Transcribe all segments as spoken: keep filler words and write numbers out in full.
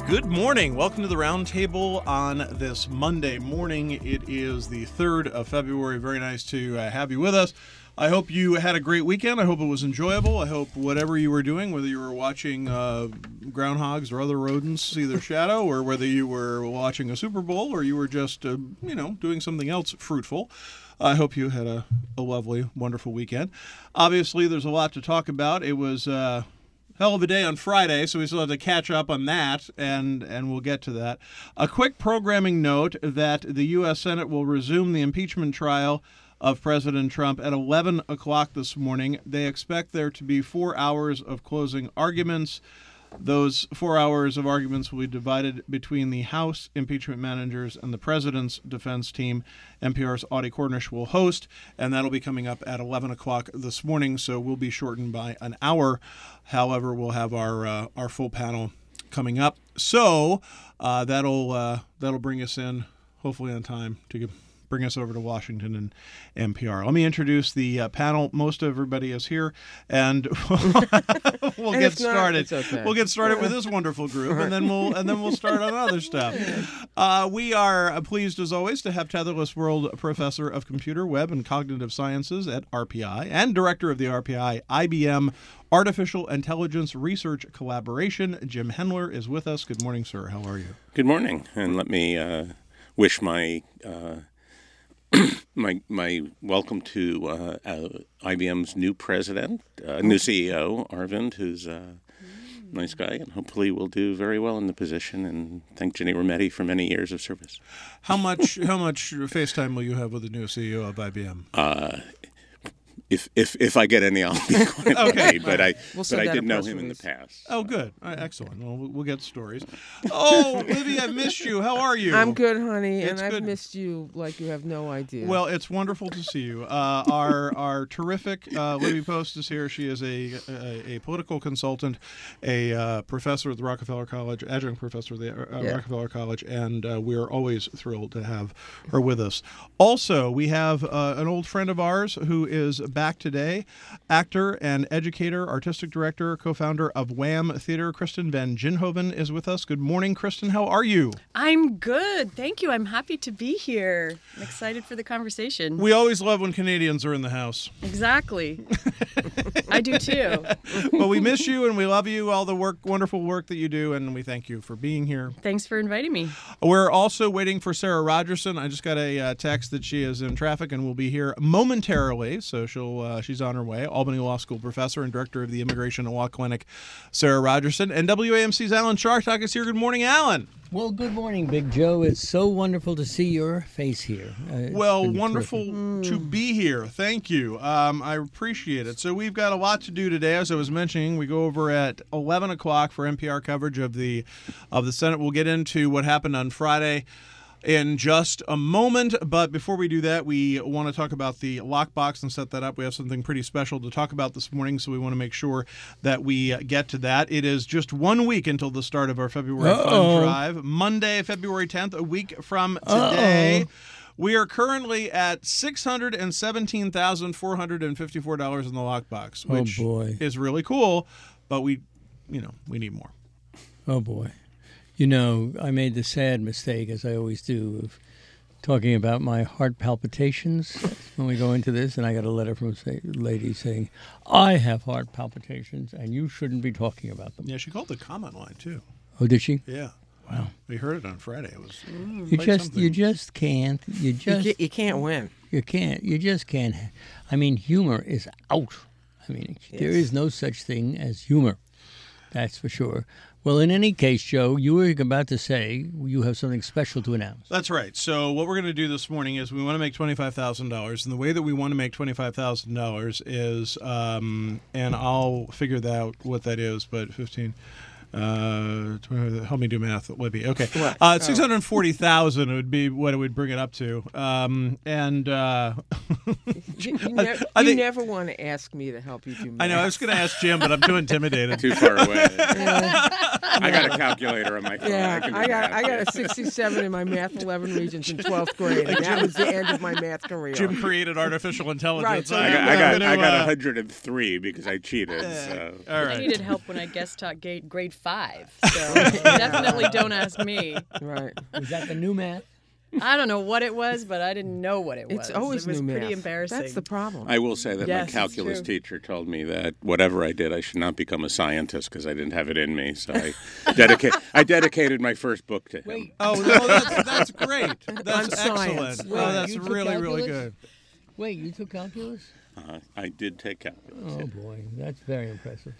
Good morning. Welcome to the Roundtable on this Monday morning. It is the third of February. Very nice to uh, have you with us. I hope you had a great weekend. I hope it was enjoyable. I hope whatever you were doing, whether you were watching uh, groundhogs or other rodents see their shadow, or whether you were watching a Super Bowl, or you were just, uh, you know, doing something else fruitful, I hope you had a, a lovely, wonderful weekend. Obviously, there's a lot to talk about. It was uh, hell of a day on Friday, so we still have to catch up on that, and, and we'll get to that. A quick programming note that the U S Senate will resume the impeachment trial of President Trump at eleven o'clock this morning. They expect there to be four hours of closing arguments. Those four hours of arguments will be divided between the House impeachment managers and the president's defense team. N P R's Audie Cornish will host, and that'll be coming up at eleven o'clock this morning, so we'll be shortened by an hour. However, we'll have our uh, our full panel coming up. So uh, that'll uh, that'll bring us in, hopefully on time, to give bring us over to Washington and N P R. Let me introduce the uh, panel. Most everybody is here, and we'll and get started. Not, okay. We'll get started with this wonderful group, and then we'll and then we'll start on other stuff. Uh, we are pleased, as always, to have Tetherless World Professor of Computer, Web, and Cognitive Sciences at R P I and Director of the R P I I B M Artificial Intelligence Research Collaboration. Jim Hendler is with us. Good morning, sir. How are you? Good morning, and let me uh, wish my. Uh, My my welcome to uh, uh, I B M's new president, uh, new C E O, Arvind, who's a nice guy, and hopefully will do very well in the position. And thank Ginny Rometty for many years of service. How much how much FaceTime will you have with the new C E O of I B M? Uh, If if if I get any, I'll be quite okay. happy. But I we'll but I did know him release. in the past. Oh, good. All right, excellent. Well, we'll get stories. Oh, Libby, I missed you. How are you? I'm good, honey, It's and I've good. missed you like you have no idea. Well, it's wonderful to see you. Uh, our our terrific uh, Libby Post is here. She is a a, a political consultant, a uh, professor at the Rockefeller College, adjunct professor at the uh, Yeah. Rockefeller College, and uh, we are always thrilled to have her with us. Also, we have uh, an old friend of ours who is back today. Actor and educator, artistic director, co-founder of Wham Theater, Kristen Van Ginhoven is with us. Good morning, Kristen. How are you? I'm good. Thank you. I'm happy to be here. I'm excited for the conversation. We always love when Canadians are in the house. Exactly. I do too. Well, we miss you and we love you, all the work, wonderful work that you do, and we thank you for being here. Thanks for inviting me. We're also waiting for Sarah Rogerson. I just got a uh, text that she is in traffic and will be here momentarily, so she'll uh, she's on her way. Albany Law School professor and director of the Immigration and Law Clinic, Sarah Rogerson. And W A M C's Alan Chartock is here. Good morning, Alan. Well, good morning, Big Joe. It's so wonderful to see your face here. Uh, it's Well, been wonderful terrific. to be here. Thank you. Um, I appreciate it. So we've got a lot to do today. As I was mentioning, we go over at eleven o'clock for N P R coverage of the of the Senate. We'll get into what happened on Friday in just a moment. But before we do that, we want to talk about the lockbox and set that up. We have something pretty special to talk about this morning, so we want to make sure that we get to that. It is just one week until the start of our February Uh-oh. Fun Drive. Monday, February tenth, a week from today. Uh-oh. We are currently at six hundred seventeen thousand four hundred fifty-four dollars in the lockbox, Oh, which boy. is really cool, but we, you know, we need more. Oh, boy. You know, I made the sad mistake, as I always do, of talking about my heart palpitations when we go into this, and I got a letter from a lady saying, I have heart palpitations, and you shouldn't be talking about them. Yeah, she called the comment line, too. Oh, did she? Yeah. Wow. We heard it on Friday. It was You quite just, something. you just can't. You you, just, can't, you can't win. you can't. You just can't. I mean, humor is out. I mean, there Yes. is no such thing as humor. That's for sure. Well, in any case, Joe, you were about to say you have something special to announce. That's right. So what we're going to do this morning is we want to make twenty-five thousand dollars. And the way that we want to make twenty-five thousand dollars is, um, and I'll figure that out what that is, but fifteen Uh, help me do math, Libby. Okay, What? uh, six hundred forty thousand would be what it would bring it up to. Um, and uh, You, you, nev- I you think- never want to ask me to help you do math. I know I was going to ask Jim, but I'm too intimidated. Too far away. I got a calculator on my phone. Yeah, can do I got math. I got a sixty-seven in my math eleven regions in twelfth grade, and that was the end of my math career. Jim created artificial intelligence. Right, so I you got, know, I got, I'm I gonna, got uh, one hundred three because I cheated. So. All I right. needed help when I guest taught grade, grade five. So definitely don't ask me. Right. Was that the new math? I don't know what it was, but I didn't know what it was. It's always it was new pretty math. embarrassing. That's the problem. I will say that Yes, my it's calculus true. teacher told me that whatever I did, I should not become a scientist because I didn't have it in me. So I, dedicate, I dedicated my first book to him. Wait, Oh, no, that's, that's great. That's On science. excellent. Wait, Oh, that's you took really, really calculus? good. wait, you took calculus? Uh, I did take calculus. Oh yeah. boy, that's very impressive.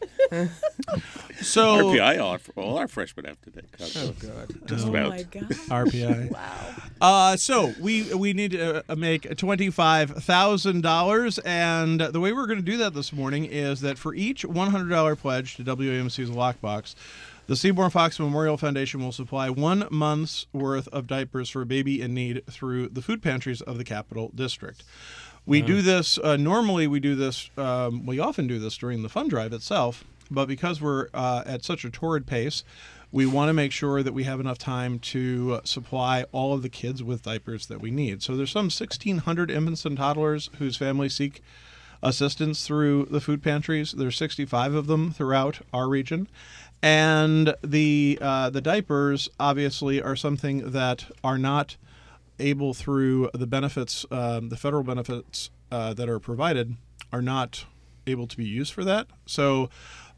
So R P I, all, all our freshmen have to take calculus. Just oh about. my God. R P I. Wow. Uh, so we we need to uh, make twenty-five thousand dollars, and the way we're going to do that this morning is that for each one hundred dollars pledge to W A M C's Lockbox, the Seymour Fox Memorial Foundation will supply one month's worth of diapers for a baby in need through the food pantries of the Capital District. We do this, uh, normally we do this, um, we often do this during the fund drive itself, but because we're uh, at such a torrid pace, we want to make sure that we have enough time to uh, supply all of the kids with diapers that we need. So there's some sixteen hundred infants and toddlers whose families seek assistance through the food pantries. There's sixty-five of them throughout our region. And the uh, the diapers obviously are something that are not able through the benefits, um, the federal benefits uh, that are provided are not able to be used for that. So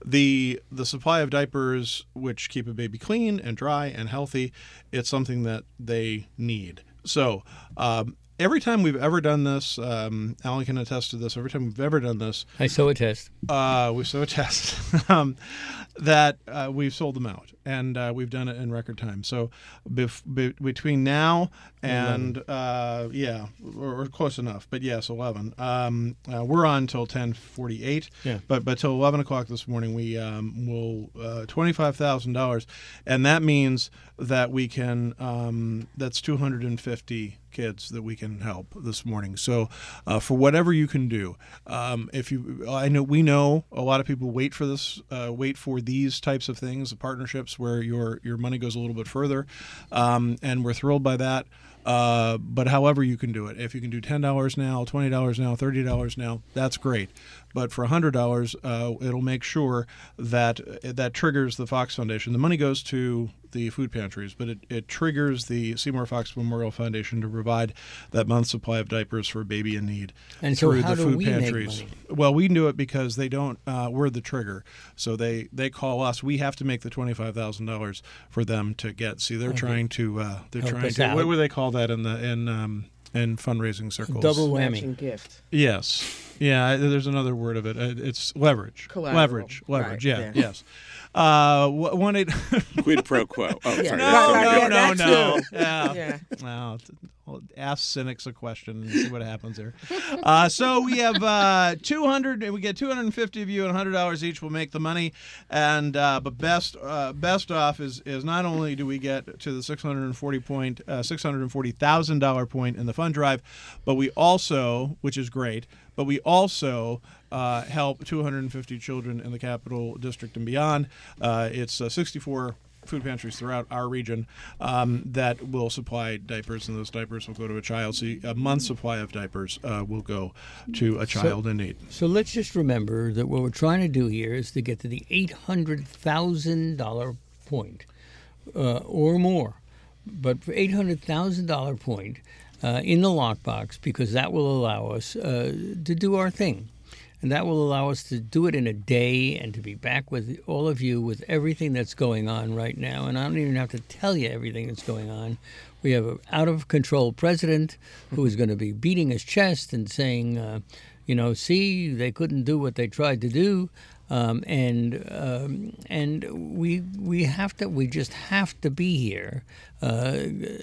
the the supply of diapers, which keep a baby clean and dry and healthy, it's something that they need. So um, every time we've ever done this, um, Alan can attest to this, every time we've ever done this, I so attest. uh, we so attest um, that uh, we've sold them out, and uh, we've done it in record time. So bef- be- between now and uh, yeah, or, or close enough, but yes, eleven. Um, uh, we're on till ten forty-eight. Yeah. But but till eleven o'clock this morning, we um, will uh, twenty-five thousand dollars, and that means that we can. Um, that's two hundred and fifty kids that we can help this morning. So uh, for whatever you can do, um, if you, I know we know a lot of people wait for this, uh, wait for these types of things, the partnerships where your your money goes a little bit further, um, and we're thrilled by that. Uh, but however you can do it, if you can do ten dollars now, twenty dollars now, thirty dollars now, that's great. But for one hundred dollars, uh, it'll make sure that that triggers the Fox Foundation. The money goes to the food pantries, but it, it triggers the Seymour Fox Memorial Foundation to provide that month's supply of diapers for a baby in need And so through how the do food we make pantries. money? Well, we can do it because they don't. Uh, we're the trigger, so they, they call us. We have to make the twenty five thousand dollars for them to get. See, they're trying to. Uh, they're Help trying us to. out. What would they call that in the in um, in fundraising circles? Double Matching whammy. gift. Yes. Yeah. I- There's another word of it. Uh, It's leverage. Collateral. Leverage. Leverage. Right, Yeah, yeah. Yes. Uh, wh- one eight. Quid pro quo. Oh, sorry. Yeah. No, that's Right, so right, good. no, yeah, no, that no. too. Yeah. Yeah. Well, t- well, ask cynics a question and see what happens there. Uh, so we have uh, two hundred. We get two hundred fifty of you, and one hundred dollars each will make the money. And uh, but best uh, best off is is not only do we get to the six hundred forty point uh, six hundred forty thousand dollar point in the fund drive, but we also, which is great, but we also uh, help two hundred fifty children in the Capital District and beyond. Uh, it's uh, sixty-four food pantries throughout our region um, that will supply diapers, and those diapers will go to a child. So a month's supply of diapers uh, will go to a child in need. So let's just remember that what we're trying to do here is to get to the eight hundred thousand dollars point uh, or more. But for eight hundred thousand dollars point uh, in the lockbox, because that will allow us uh, to do our thing. And that will allow us to do it in a day and to be back with all of you with everything that's going on right now. And I don't even have to tell you everything that's going on. We have an out-of-control president who is going to be beating his chest and saying, uh, you know, see, they couldn't do what they tried to do. Um, and um, and we we have to we just have to be here, uh,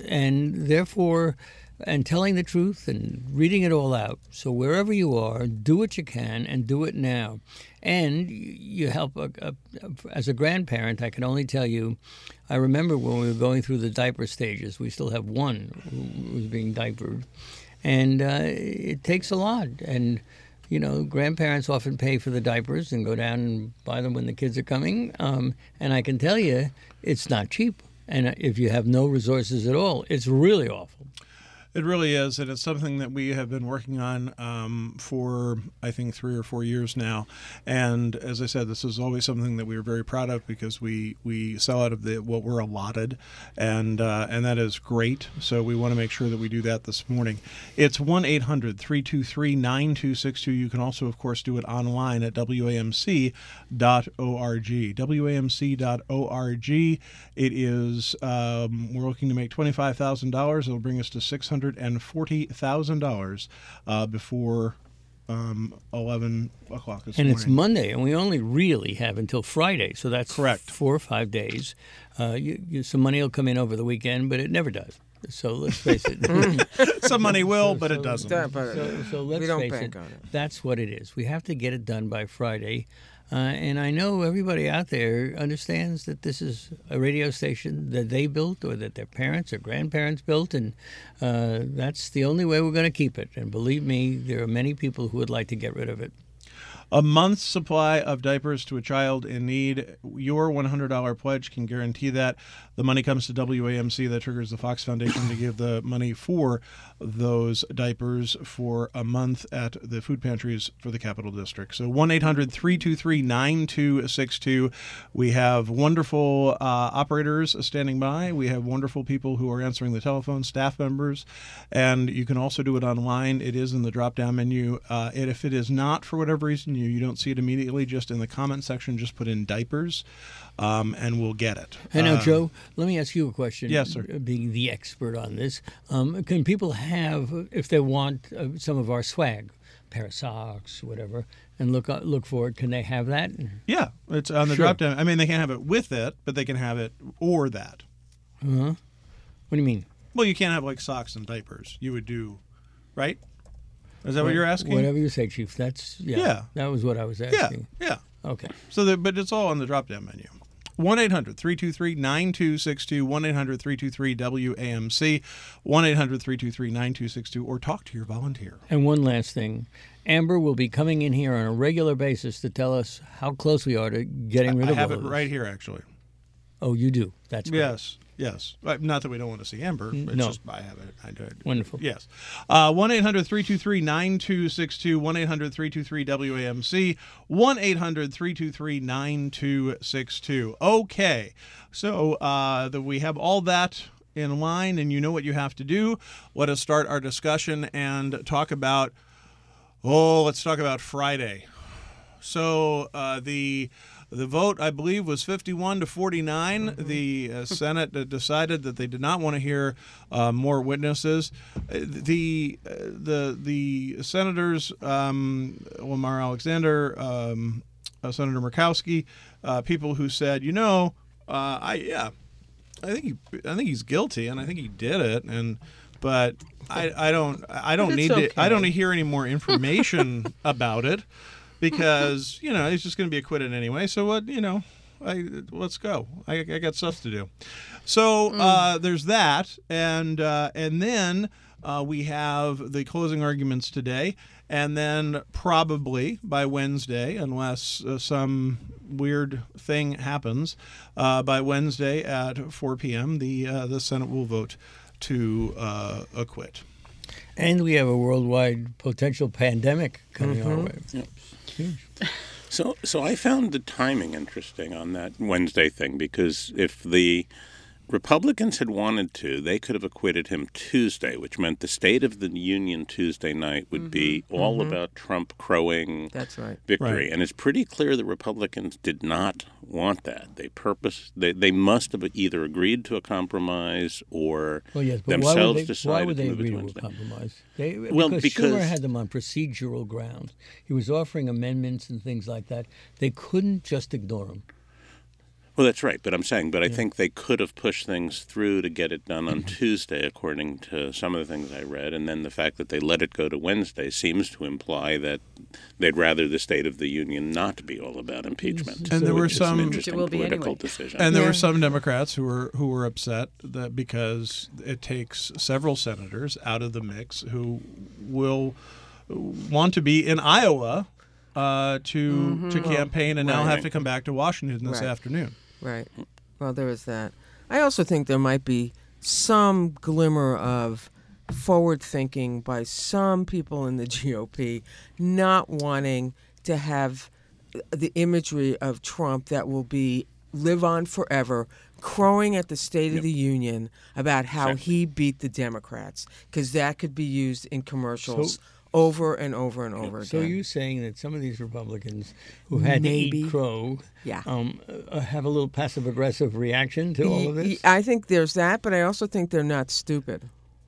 and therefore, and telling the truth and reading it all out. So wherever you are, do what you can and do it now. And you help a, a, as a grandparent. I can only tell you, I remember when we were going through the diaper stages. We still have one who was being diapered, and uh, it takes a lot. And you know, grandparents often pay for the diapers and go down and buy them when the kids are coming. Um, and I can tell you, it's not cheap. And if you have no resources at all, it's really awful. It really is, and it's something that we have been working on um, for, I think, three or four years now. And as I said, this is always something that we are very proud of because we, we sell out of the what we're allotted, and uh, and that is great. So we want to make sure that we do that this morning. It's one eight hundred three two three nine two six two. You can also, of course, do it online at W A M C dot org. W A M C dot org. It is, um, we're looking to make twenty-five thousand dollars. It'll bring us to six hundred forty thousand dollars uh, before um, eleven o'clock this and morning. And it's Monday, and we only really have until Friday, so that's correct. Four or five days. Uh, you, you, some money will come in over the weekend, but it never does. So let's face it. Some money will, so, but so, it doesn't. So, so let's we don't face bank it, on it. That's what it is. We have to get it done by Friday. Uh, and I know everybody out there understands that this is a radio station that they built or that their parents or grandparents built, and uh, that's the only way we're going to keep it. And believe me, there are many people who would like to get rid of it. A month's supply of diapers to a child in need. Your one hundred dollars pledge can guarantee that. The money comes to W A M C. That triggers the Fox Foundation to give the money for those diapers for a month at the food pantries for the Capital District. So one eight hundred three two three nine two six two. We have wonderful uh, operators standing by. We have wonderful people who are answering the telephone, staff members, and you can also do it online. It is in the drop-down menu. Uh, and if it is not, for whatever reason, you, you don't see it immediately, just in the comment section, just put in diapers, um, and we'll get it. Hey, now, uh, Joe, let me ask you a question. Yes, sir. Being the expert on this, um, can people have, if they want uh, some of our swag, pair of socks, whatever, and look uh, look for it, can they have that? Yeah, it's on the Sure. drop-down. I mean, they can't have it with it, but they can have it or that. Uh-huh. What do you mean? Well, you can't have, like, socks and diapers. You would do, right? Is that what you're asking? Whatever you say, Chief. That's, yeah. Yeah. That was what I was Yeah, asking. yeah. Okay. So, the, but it's all on the drop-down menu. one eight hundred three two three nine two six two, one eight hundred three two three W A M C, one eight hundred three two three nine two six two, or talk to your volunteer. And one last thing. Amber will be coming in here on a regular basis to tell us how close we are to getting rid I of have all it of this. right here, actually. Oh, you do? That's great. Yes, yes. Uh, Not that we don't want to see Amber. It's No. just I have it. I do it. Wonderful. Yes. Uh, one eight hundred three two three nine two six two, one eight hundred three two three W A M C, one eight hundred three two three nine two six two. Okay. So uh, the, we have all that in line, and you know what you have to do. Let us start our discussion and talk about, oh, let's talk about Friday. So uh, the the vote, I believe, was fifty-one to forty-nine. Mm-hmm. The uh, Senate uh, decided that they did not want to hear uh, more witnesses. Uh, the uh, the the senators, um, Lamar Alexander, um, uh, Senator Murkowski, uh, people who said, you know, uh, I yeah, I think he I think he's guilty, and I think he did it, and but I I don't I don't need okay. to I don't need to hear any more information about it. Because, you know, he's just going to be acquitted anyway. So, what, you know, I, let's go. I, I got stuff to do. So uh, there's that. And uh, and then uh, we have the closing arguments today. And then probably by Wednesday, unless uh, some weird thing happens, uh, by Wednesday at four p.m., the, uh, the Senate will vote to uh, acquit. And we have a worldwide potential pandemic coming Mm-hmm. our way. Yeah. Huge. So, so I found the timing interesting on that Wednesday thing, because if the Republicans had wanted to, they could have acquitted him Tuesday, which meant the State of the Union Tuesday night would mm-hmm. be all mm-hmm. about Trump crowing That's right. victory. Right. And it's pretty clear the Republicans did not want that. They purpose they, they must have either agreed to a compromise or Well, yes, but themselves why would they, decided why would they to move it agree to to a Wednesday. compromise? They, Well, because, because- Schumer had them on procedural grounds. He was offering amendments and things like that. They couldn't just ignore them. Well, that's right, but I'm saying, but I think they could have pushed things through to get it done on Tuesday, according to some of the things I read, and then the fact that they let it go to Wednesday seems to imply that they'd rather the State of the Union not be all about impeachment. And there were Which is some- an interesting It will be political anyway. decision. And there Yeah. were some Democrats who were who were upset that because it takes several senators out of the mix who will want to be in Iowa uh, to to campaign and now Right. have to come back to Washington this Right. afternoon. Right. Well, there is that. I also think there might be some glimmer of forward thinking by some people in the G O P, not wanting to have the imagery of Trump that will be live on forever, crowing at the State Yep. of the Union about how Exactly. he beat the Democrats, because that could be used in commercials So- over and over and over So again. you're saying that some of these Republicans who had Maybe. to eat crow Yeah. um, uh, have a little passive-aggressive reaction to all of Y- this? y- I think there's that, but I also think they're not stupid.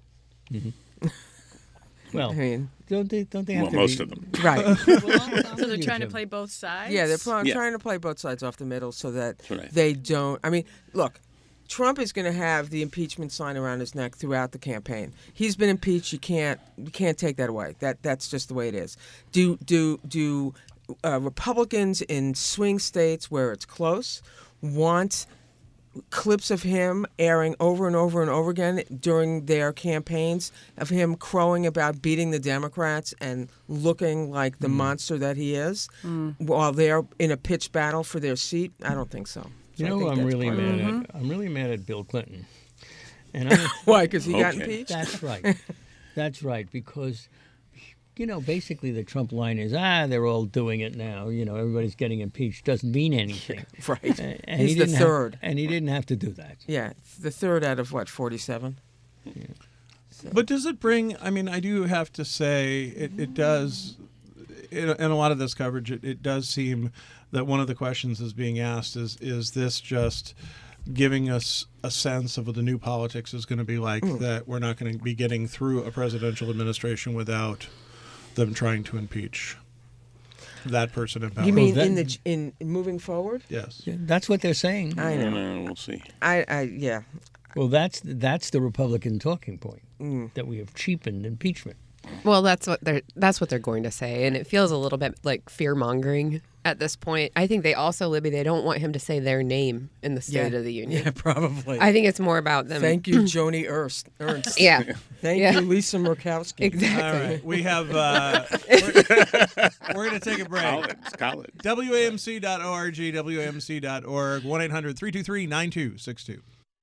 Well, I mean, don't they, don't they have Well, to most be... of them. right. So they're trying to play both sides? Yeah, they're pl- Yeah. trying to play both sides off the middle so that That's right. they don't. I mean, look, Trump is going to have the impeachment sign around his neck throughout the campaign. He's been impeached. You can't you can't take that away. That that's just the way it is. Do do do uh, Republicans in swing states where it's close want clips of him airing over and over and over again during their campaigns of him crowing about beating the Democrats and looking like the monster that he is while they're in a pitched battle for their seat? I don't think so. You So I know, think I'm that's really part of it. mad at. I'm really mad at Bill Clinton, and I, Why? Because he got Okay. impeached? that's right. That's right, because you know, basically the Trump line is, ah, they're all doing it now. You know, everybody's getting impeached. Doesn't mean anything. Right. A- And He's he the didn't have- third. and he didn't have to do that. Yeah, the third out of what, forty-seven? But does it bring? I mean, I do have to say it, it does. In, in a lot of this coverage, it, it does seem that one of the questions is being asked is: Is this just giving us a sense of what the new politics is going to be like? That we're not going to be getting through a presidential administration without them trying to impeach that person in power. You mean that- in the in moving forward? Yes. Yeah, that's what they're saying. I I know. know. We'll see. I, I yeah. Well, that's that's the Republican talking point, Mm. that we have cheapened impeachment. Well, that's what they're that's what they're going to say, and it feels a little bit like fear mongering at this point. I think they also, Libby, they don't want him to say their name in the State Yeah. of the Union. Yeah, probably. I think it's more about them. Thank you, Joni Ernst. Ernst. Yeah, Thank Yeah. you, Lisa Murkowski. exactly. All right. We have. Uh, we're we're going to take a break. College. College. W A M C dot org, W A M C dot org, one eight hundred three two three nine two six two.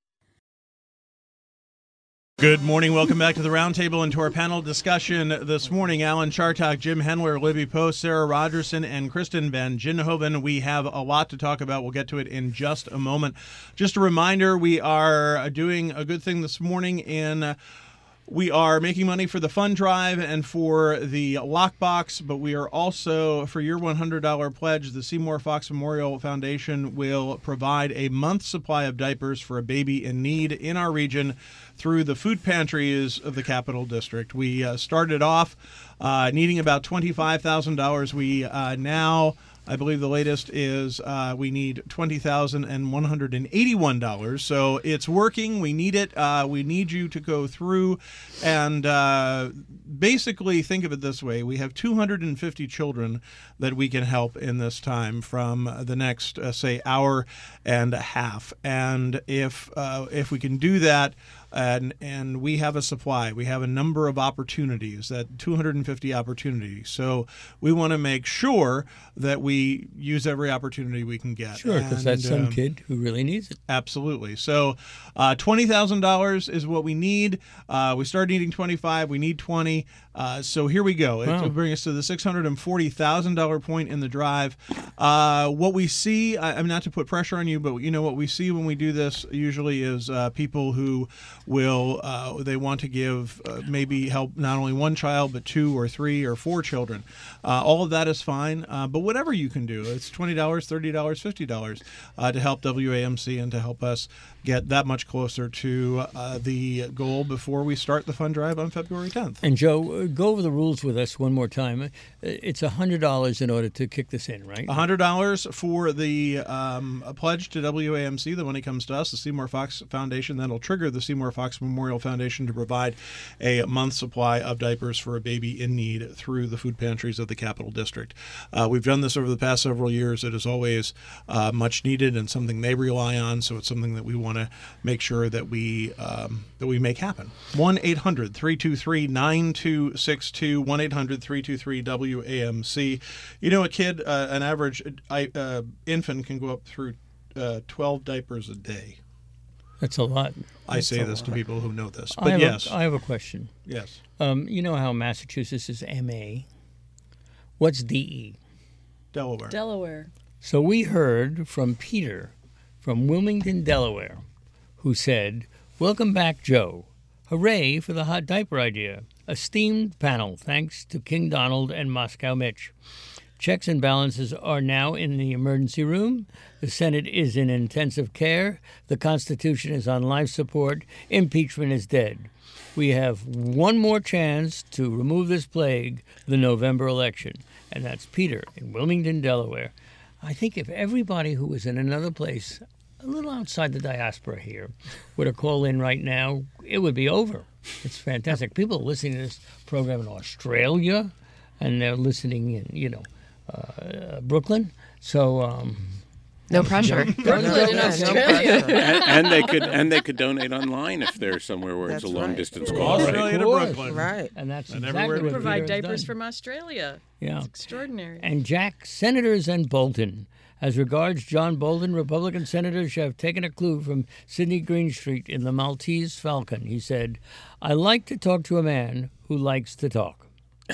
Good morning. Welcome back to the Roundtable and to our panel discussion this morning. Alan Chartock, Jim Hendler, Libby Post, Sarah Rogerson, and Kristen Van Ginhoven. We have a lot to talk about. We'll get to it in just a moment. Just a reminder, we are doing a good thing this morning in... We are making money for the fund drive and for the lockbox, but we are also, for your one hundred dollars pledge, the Seymour Fox Memorial Foundation will provide a month's supply of diapers for a baby in need in our region through the food pantries of the Capital District. We uh, started off uh, needing about twenty-five thousand dollars. We uh, now... I believe the latest is uh, we need twenty thousand one hundred eighty-one dollars. So it's working. We need it. Uh, we need you to go through and uh, basically think of it this way. We have two hundred fifty children that we can help in this time from the next, uh, say, hour and a half. And if uh, if we can do that, and and we have a supply. We have a number of opportunities, that two hundred fifty opportunities. So we want to make sure that we use every opportunity we can get. Sure, because that's And, some um, kid who really needs it. Absolutely. So uh, twenty thousand dollars is what we need. Uh, we started needing twenty-five. We need twenty. Uh, so here we go. It Wow. will bring us to the six hundred forty thousand dollars point in the drive. Uh, what we see, I, I'm not to put pressure on you, but you know what we see when we do this usually is uh, people who will, uh, they want to give uh, maybe help not only one child, but two or three or four children. Uh, all of that is fine. Uh, but whatever you can do, it's twenty dollars, thirty dollars, fifty dollars uh, to help W A M C and to help us get that much closer to uh, the goal before we start the fund drive on February tenth. And Joe, uh, go over the rules with us one more time. Uh, It's one hundred dollars in order to kick this in, right? one hundred dollars for the um, a pledge to W A M C. The money comes to us, the Seymour Fox Foundation. That'll trigger the Seymour Fox Memorial Foundation to provide a month's supply of diapers for a baby in need through the food pantries of the Capital District. Uh, we've done this over the past several years. It is always uh, much needed and something they rely on, so it's something that we want to make sure that we um, that we make happen. one eight hundred three two three nine two six two, one eight hundred three two three W A M C. You know, a kid, uh, an average uh, infant can go up through uh, twelve diapers a day. That's a lot. I say That's a this to lot. people who know this, I but have yes, a, I have a question. yes. Um, you know how Massachusetts is M A? What's D E? Delaware. Delaware. So we heard from Peter from Wilmington, Delaware, who said, "Welcome back, Joe. Hooray for the hot diaper idea. Esteemed panel, thanks to King Donald and Moscow Mitch. Checks and balances are now in the emergency room. The Senate is in intensive care. The Constitution is on life support. Impeachment is dead. We have one more chance to remove this plague, the November election." And that's Peter in Wilmington, Delaware. I think if everybody who was in another place, a little outside the diaspora here, were to call in right now, it would be over. It's fantastic. People are listening to this program in Australia, and they're listening in, you know, uh, Brooklyn. So, um, No pressure. Brooklyn in Yeah, no Australia. pressure. and, and they could and they could donate online if they're somewhere where it's That's a long right. distance call. Right? Australia to Of course. Brooklyn. Right. and that's And exactly everywhere what to Provide Peter has diapers done. from Australia. Yeah. It's extraordinary. And Jack, senators and Bolton. As regards John Bolton, Republican senators have taken a clue from Sidney Greenstreet in the Maltese Falcon. He said, "I like to talk to a man who likes to talk."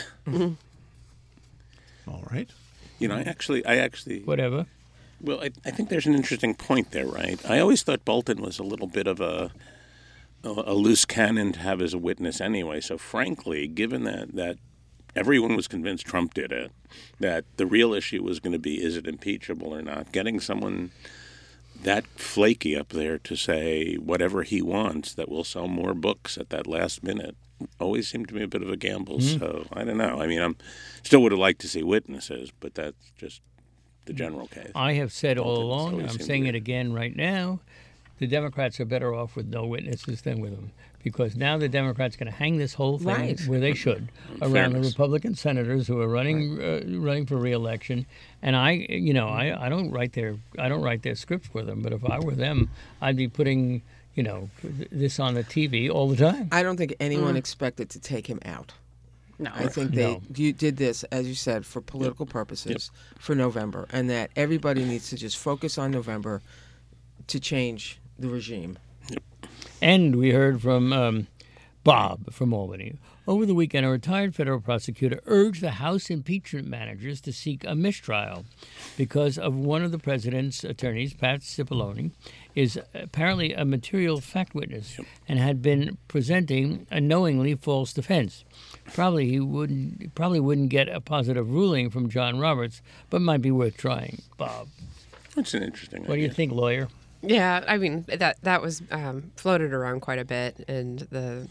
All right. You know, I actually, I actually, Whatever. well, I, I think there's an interesting point there, right? I always thought Bolton was a little bit of a a, a loose cannon to have as a witness anyway. So, frankly, given that that everyone was convinced Trump did it, that the real issue was going to be is it impeachable or not, getting someone that flaky up there to say whatever he wants that will sell more books at that last minute always seemed to me a bit of a gamble. Mm-hmm. So I don't know. I mean, I'm still would have liked to see witnesses, but that's just the general case. I have said all Bolton's along, always I'm seemed saying weird. it again right now, the Democrats are better off with no witnesses than with them. Because now the Democrats are going to hang this whole thing Right. where they should around Fairness. the Republican senators who are running uh, running for re-election. And I, you know, I, I don't write their I don't write their scripts for them. But if I were them, I'd be putting, you know, this on the T V all the time. I don't think anyone expected to take him out. no. I think they No. you did this, as you said, for political purposes for November, and that everybody needs to just focus on November to change the regime. And we heard from um, Bob from Albany. Over the weekend, a retired federal prosecutor urged the House impeachment managers to seek a mistrial because of one of the president's attorneys, Pat Cipollone, is apparently a material fact witness and had been presenting a knowingly false defense. Probably he wouldn't probably wouldn't get a positive ruling from John Roberts, but might be worth trying. Bob, That's an interesting what do you idea. think, lawyer? Yeah, I mean that that was um, floated around quite a bit, and the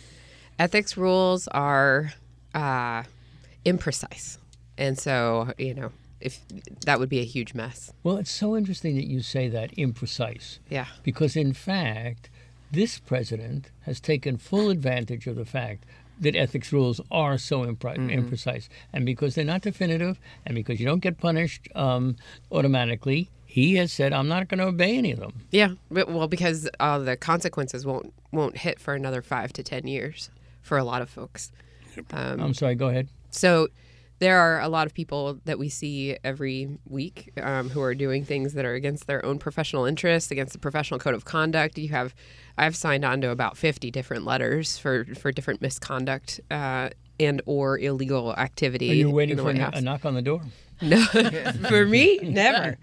ethics rules are uh, imprecise, and so you know if that would be a huge mess. Well, it's so interesting that you say that imprecise. Yeah, Because, in fact, this president has taken full advantage of the fact that ethics rules are so impre- imprecise. And because they're not definitive and because you don't get punished um, automatically, he has said, I'm not going to obey any of them. yeah. But, well, because uh, the consequences won't won't hit for another five to ten years for a lot of folks. Um, I'm sorry, go ahead. So there are a lot of people that we see every week um, who are doing things that are against their own professional interests, against the professional code of conduct. You have, I've signed on to about fifty different letters for, for different misconduct uh, and or illegal activity. Are you in waiting the for White a, House. a knock on the door? No, for me, never,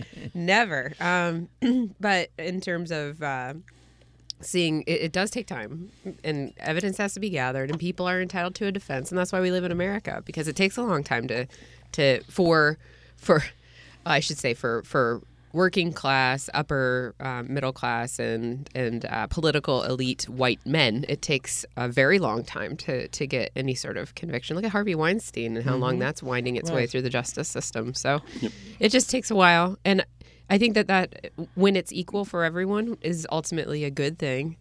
never. Um, but in terms of uh, seeing, it, it does take time, and evidence has to be gathered, and people are entitled to a defense, and that's why we live in America, because it takes a long time to, to for, for, I should say for for working class, upper um, middle class, and and uh, political elite white men. It takes a very long time to to get any sort of conviction. Look at Harvey Weinstein and how long that's winding its way Right. through the justice system. So it just takes a while, and I think that that when it's equal for everyone is ultimately a good thing.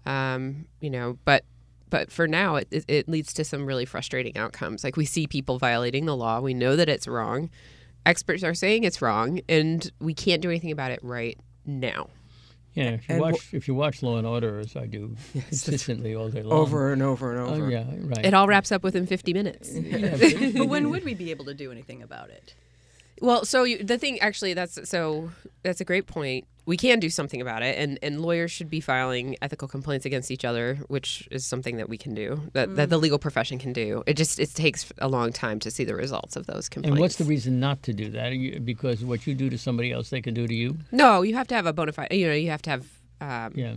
Um, you know, but. But for now, it, it, it leads to some really frustrating outcomes. Like we see people violating the law. We know that it's wrong. Experts are saying it's wrong, and we can't do anything about it right now. Yeah, if you And watch if you watch Law and Order, as I do consistently all day long. Over and over and Oh, over. yeah, right. It all wraps up within fifty minutes. Yeah, but- But when would we be able to do anything about it? Well, so you, the thing actually that's so that's a great point. we can do something about it, and, and lawyers should be filing ethical complaints against each other, which is something that we can do, that, mm. that the legal profession can do. It just it takes a long time to see the results of those complaints. And what's the reason not to do that? You, because what you do to somebody else, they can do to you? No, you have to have a bona fide, you know, you have to have, um, yeah.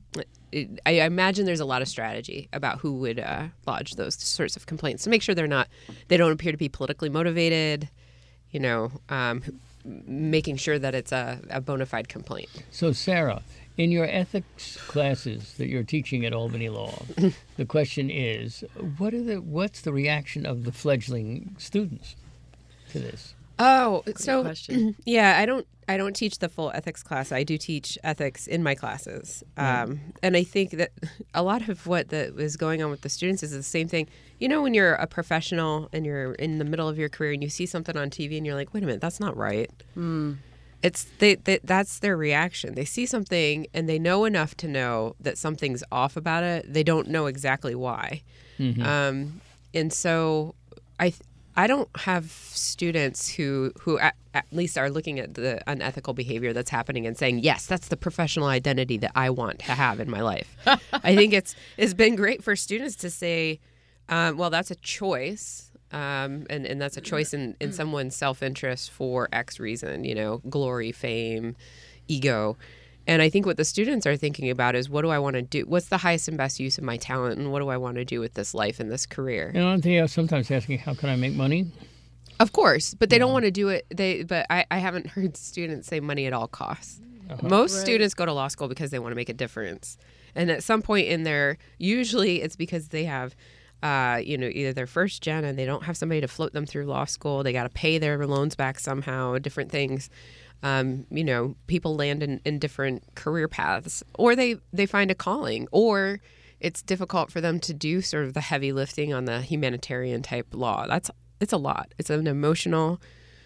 it, I imagine there's a lot of strategy about who would uh, lodge those sorts of complaints to make sure they're not, they don't appear to be politically motivated, you know, um, making sure that it's a, a bona fide complaint. So, Sarah, in your ethics classes that you're teaching at Albany Law, the question is, what are the what's the reaction of the fledgling students to this? Oh, Great so question. yeah, I don't I don't teach the full ethics class. I do teach ethics in my classes, um, and I think that a lot of what the, is going on with the students is the same thing. You know, when you're a professional and you're in the middle of your career and you see something on T V and you're like, wait a minute, that's not right. Mm. It's they, they that's their reaction. They see something and they know enough to know that something's off about it. They don't know exactly why, Mm-hmm. um, and so I. Th- I don't have students who who at, at least are looking at the unethical behavior that's happening and saying, yes, that's the professional identity that I want to have in my life. I think it's it's been great for students to say, um, well, that's a choice, um, and, and that's a choice in, in someone's self-interest for X reason, you know, glory, fame, ego. And I think what the students are thinking about is, what do I want to do? What's the highest and best use of my talent, and what do I want to do with this life and this career? And aren't they sometimes asking, how can I make money? Of course, but they yeah. don't want to do it. They, but I, I haven't heard students say money at all costs. Uh-huh. Most right. students go to law school because they want to make a difference, and at some point in their, usually it's because they have, uh, you know, either their first gen and they don't have somebody to float them through law school. They got to pay their loans back somehow. Different things. Um, you know, people land in, in different career paths, or they, they find a calling, or it's difficult for them to do sort of the heavy lifting on the humanitarian type law. That's it's a lot. It's an emotional,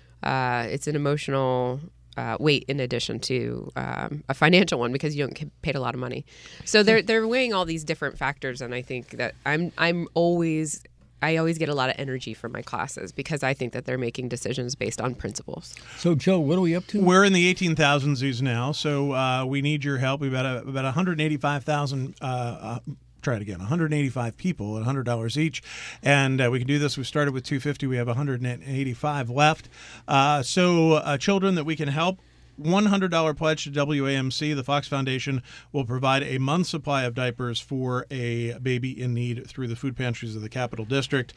uh, it's an emotional uh, weight in addition to um, a financial one, because you don't get paid a lot of money. So they're they're weighing all these different factors, and I think that I'm I'm always. I always get a lot of energy from my classes because I think that they're making decisions based on principles. So, Joe, what are we up to? We're in the eighteen thousands now, so uh, we need your help. We've got a, about one hundred eighty-five thousand, uh, uh, try it again, one hundred eighty-five people at one hundred dollars each, and uh, we can do this. We started with two hundred fifty. We have one hundred eighty-five left. Uh, so uh, children that we can help, one hundred dollars pledge to W A M C. The Fox Foundation will provide a month's supply of diapers for a baby in need through the food pantries of the Capital District.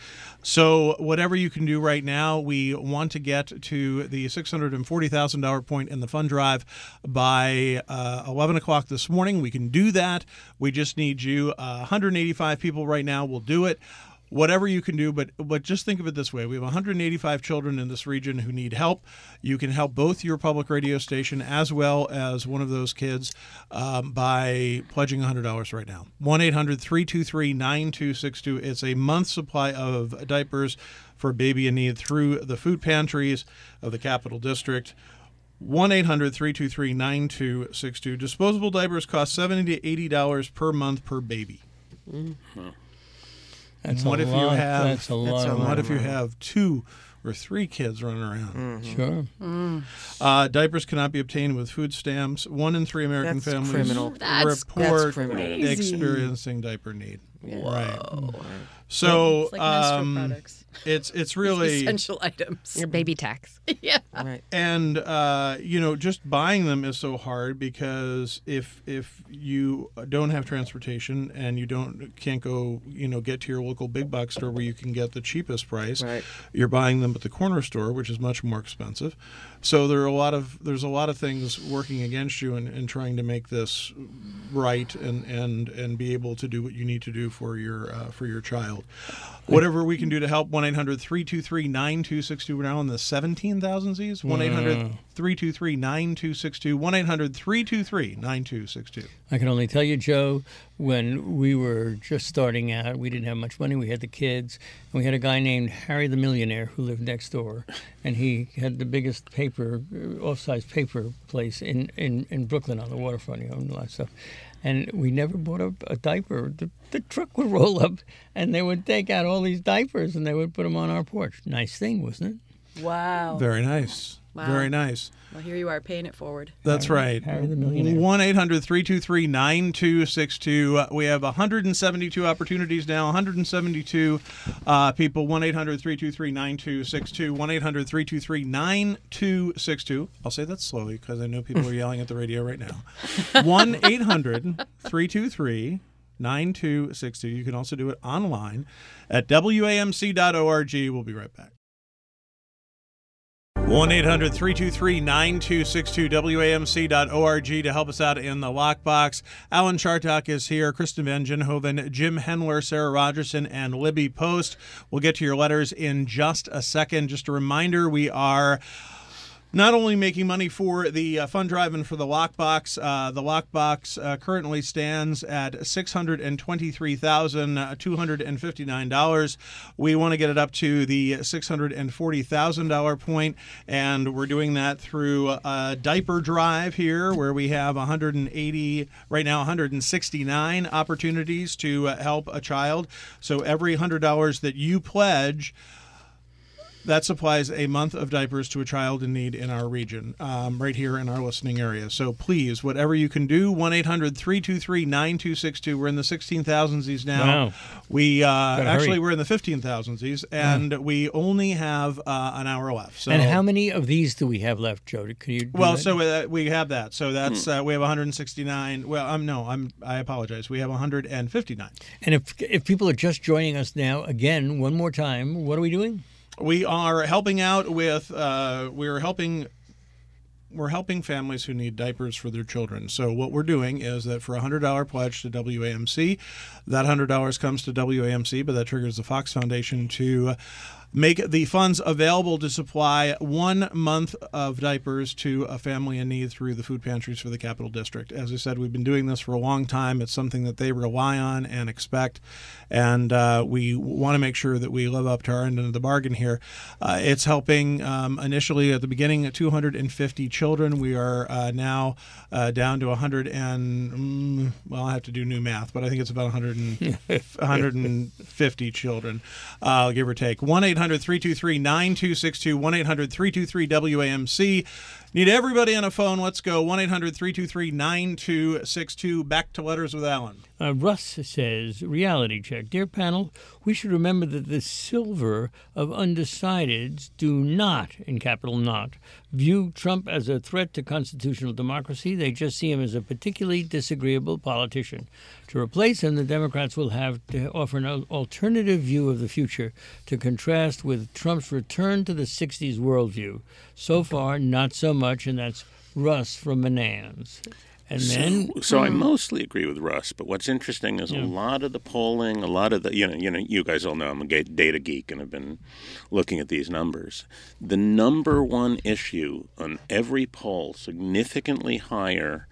So whatever you can do right now, we want to get to the six hundred forty thousand dollars point in the fund drive by uh, eleven o'clock this morning. We can do that. We just need you. Uh, one hundred eighty-five people right now will do it. Whatever you can do, but but just think of it this way. We have one hundred eighty-five children in this region who need help. You can help both your public radio station as well as one of those kids um, by pledging one hundred dollars right now. one eight hundred three two three nine two six two. It's a month's supply of diapers for a baby in need through the food pantries of the Capital District. one eight hundred three two three nine two six two. Disposable diapers cost seventy to eighty dollars per month per baby. Mm-hmm. That's what a if lot. you have? That's a lot. a of lot. What if you have two or three kids running around? Mm-hmm. Sure. Mm. Uh, diapers cannot be obtained with food stamps. One in three American That's families criminal. That's- report that's criminal. experiencing diaper need. Yeah. Right. So It's like menstrual um, products. it's it's really Essential items. Your baby tax. Yeah. Right. and uh, you know, just buying them is so hard because if if you don't have transportation and you don't can't go you know get to your local big box store where you can get the cheapest price, Right. you're buying them at the corner store, which is much more expensive. So there are a lot of there's a lot of things working against you in, in trying to make this right and, and, and be able to do what you need to do for your uh, for your child. Whatever we can do to help, one eight hundred three two three nine two six two. We're now in the seventeen thousands. one eight hundred three two three nine two six two. one eight hundred three two three nine two six two. I can only tell you, Joe, when we were just starting out, we didn't have much money. We had the kids. And we had a guy named Harry the Millionaire who lived next door. And he had the biggest paper, off-size paper place in, in, in Brooklyn on the waterfront. He owned a lot of stuff. And we never bought a, a diaper. The, the truck would roll up, and they would take out all these diapers, and they would put them on our porch. Nice thing, wasn't it? Wow. Very nice. Wow. Very nice. Well, here you are paying it forward. That's right. Harry the Millionaire. one eight hundred three two three nine two six two. Uh, we have one hundred seventy-two opportunities now, one hundred seventy-two uh, people. one eight hundred three two three nine two six two. one eight hundred three two three nine two six two. I'll say that slowly because I know people are yelling at the radio right now. one eight hundred three two three nine two six two. You can also do it online at W A M C dot org. We'll be right back. one eight hundred three two three nine two six two, W A M C dot org to help us out in the lockbox. Alan Chartock is here, Kristen Van Ginhoven, Jim Henler, Sarah Rogerson, and Libby Post. We'll get to your letters in just a second. Just a reminder, we are not only making money for the uh, fund drive and for the lockbox. Uh, the lockbox uh, currently stands at six hundred twenty-three thousand two hundred fifty-nine dollars. We want to get it up to the six hundred forty thousand dollars point, and we're doing that through a diaper drive here where we have one hundred eighty, right now one hundred sixty-nine opportunities to uh, help a child. So every one hundred dollars that you pledge, that supplies a month of diapers to a child in need in our region, um, right here in our listening area. So please, whatever you can do, one eight hundred three two three nine two six two. We're in the sixteen thousands now. Wow. We uh, actually, hurry. we're in the fifteen thousands, and yeah. we only have uh, an hour left. So, and how many of these do we have left, Joe? Can you do Well, that? so uh, we have that. So that's, uh, we have one hundred sixty-nine. Well, um, no, I'm, I apologize. We have one hundred fifty-nine. And if if people are just joining us now, again, one more time, what are we doing? We are helping out with, uh, we're helping we're helping families who need diapers for their children. So what we're doing is that for a one hundred dollars pledge to W A M C, that one hundred dollars comes to W A M C, but that triggers the Fox Foundation to make the funds available to supply one month of diapers to a family in need through the food pantries for the Capital District. As I said, we've been doing this for a long time. It's something that they rely on and expect, and uh, we want to make sure that we live up to our end of the bargain here. Uh, it's helping um, initially at the beginning two hundred fifty children. We are uh, now uh, down to one hundred and, mm, well, I have to do new math, but I think it's about one hundred, one hundred fifty children, uh, give or take. one eight hundred three two three nine two six two, one eight hundred three two three W A M C. Need everybody on a phone. Let's go. one eight hundred three two three nine two six two. Back to letters with Alan. Uh, Russ says, reality check. Dear panel, we should remember that the silver of undecideds do not, in capital not, view Trump as a threat to constitutional democracy. They just see him as a particularly disagreeable politician. To replace him, the Democrats will have to offer an alternative view of the future to contrast with Trump's return to the sixties worldview. So far, not so much, and that's Russ from Menands. And then, so, so I mostly agree with Russ, but what's interesting is yeah. a lot of the polling, a lot of the, you know, you know, you guys all know I'm a data geek and I've been looking at these numbers. The number one issue on every poll, significantly higher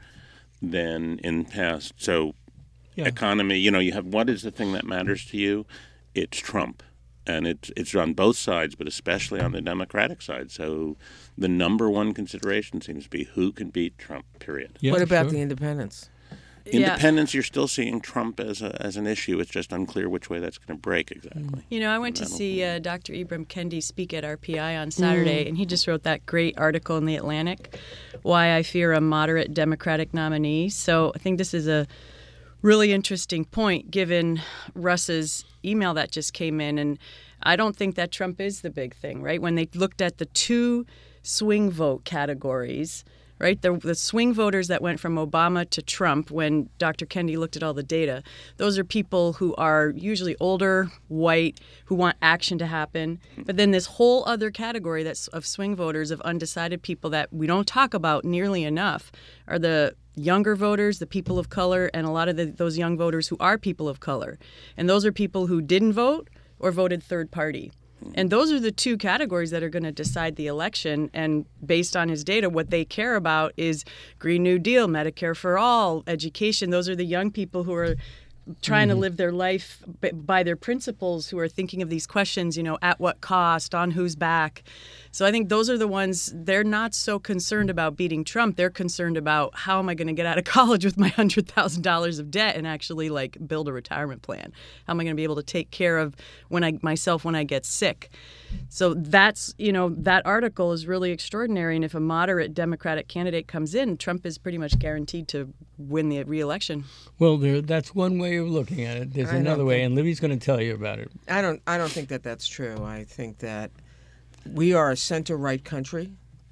than in past. So, yeah. economy, you know, you have what is the thing that matters to you? It's Trump. And it's it's on both sides, but especially on the Democratic side. So the number one consideration seems to be who can beat Trump, period. Yeah, what about sure. the independents? Independents, yeah. You're still seeing Trump as a, as an issue. It's just unclear which way that's going to break exactly. You know, I went to see uh, Doctor Ibram Kendi speak at R P I on Saturday, mm. and he just wrote that great article in The Atlantic, Why I Fear a Moderate Democratic Nominee. So I think this is a really interesting point given Russ's email that just came in. And I don't think that Trump is the big thing, right? When they looked at the two swing vote categories, right? The, the swing voters that went from Obama to Trump when Doctor Kendi looked at all the data, those are people who are usually older, white, who want action to happen. But then this whole other category that's of swing voters, of undecided people that we don't talk about nearly enough are the younger voters, the people of color, and a lot of the, those young voters who are people of color. And those are people who didn't vote or voted third party. And those are the two categories that are going to decide the election. And based on his data, what they care about is Green New Deal, Medicare for all, education. Those are the young people who are trying to live their life b- by their principles, who are thinking of these questions, you know, at what cost, on whose back. So I think those are the ones, they're not so concerned about beating Trump. They're concerned about, how am I going to get out of college with my one hundred thousand dollars of debt and actually like build a retirement plan? How am I going to be able to take care of when I myself when I get sick? So that's, you know, that article is really extraordinary. And if a moderate Democratic candidate comes in, Trump is pretty much guaranteed to win the re-election. Well, there, that's one way of looking at it. There's I another don't way, think- and Libby's going to tell you about it. I don't. I don't think that that's true. I think that we are a center-right country,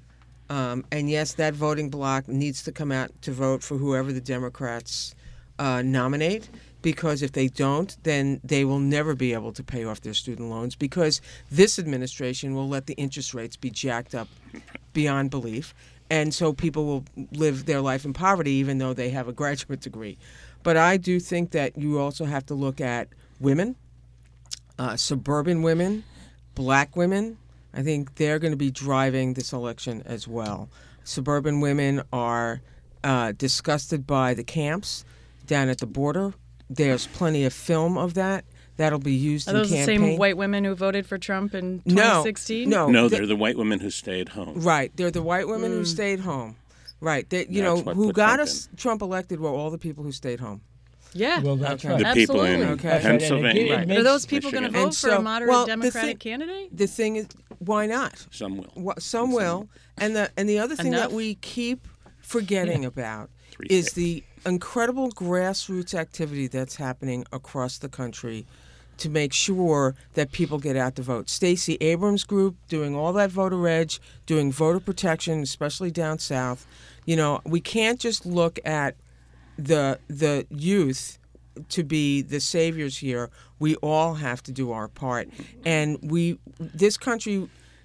um, and yes, that voting bloc needs to come out to vote for whoever the Democrats uh, nominate. Because if they don't, then they will never be able to pay off their student loans. Because this administration will let the interest rates be jacked up beyond belief, and so people will live their life in poverty, even though they have a graduate degree. But I do think that you also have to look at women, uh, suburban women, black women. I think they're going to be driving this election as well. Suburban women are uh, disgusted by the camps down at the border. There's plenty of film of that. That'll be used Are in those the campaign. same white women who voted for Trump in No, twenty sixteen? no, No, they- they're the white women who stayed home. Right. They're the white women who stayed home. Right. They, you That's know, what who put got Trump us Trump elected were all the people who stayed home. Yeah. Well, that's Okay. right. The people in Absolutely. Okay. That's right, and it- Pennsylvania. it Right. makes- Are those people going to Michigan. vote And for a so- moderate well, the Democratic thing- candidate? The thing is, why not? Some will. Wha- Some will. And the and the other thing Enough? that we keep forgetting about Three is states. the incredible grassroots activity that's happening across the country to make sure that people get out to vote. Stacey Abrams' group doing all that voter reg, doing voter protection, especially down south. You know, we can't just look at the the youth to be the saviors here. We all have to do our part. And we this country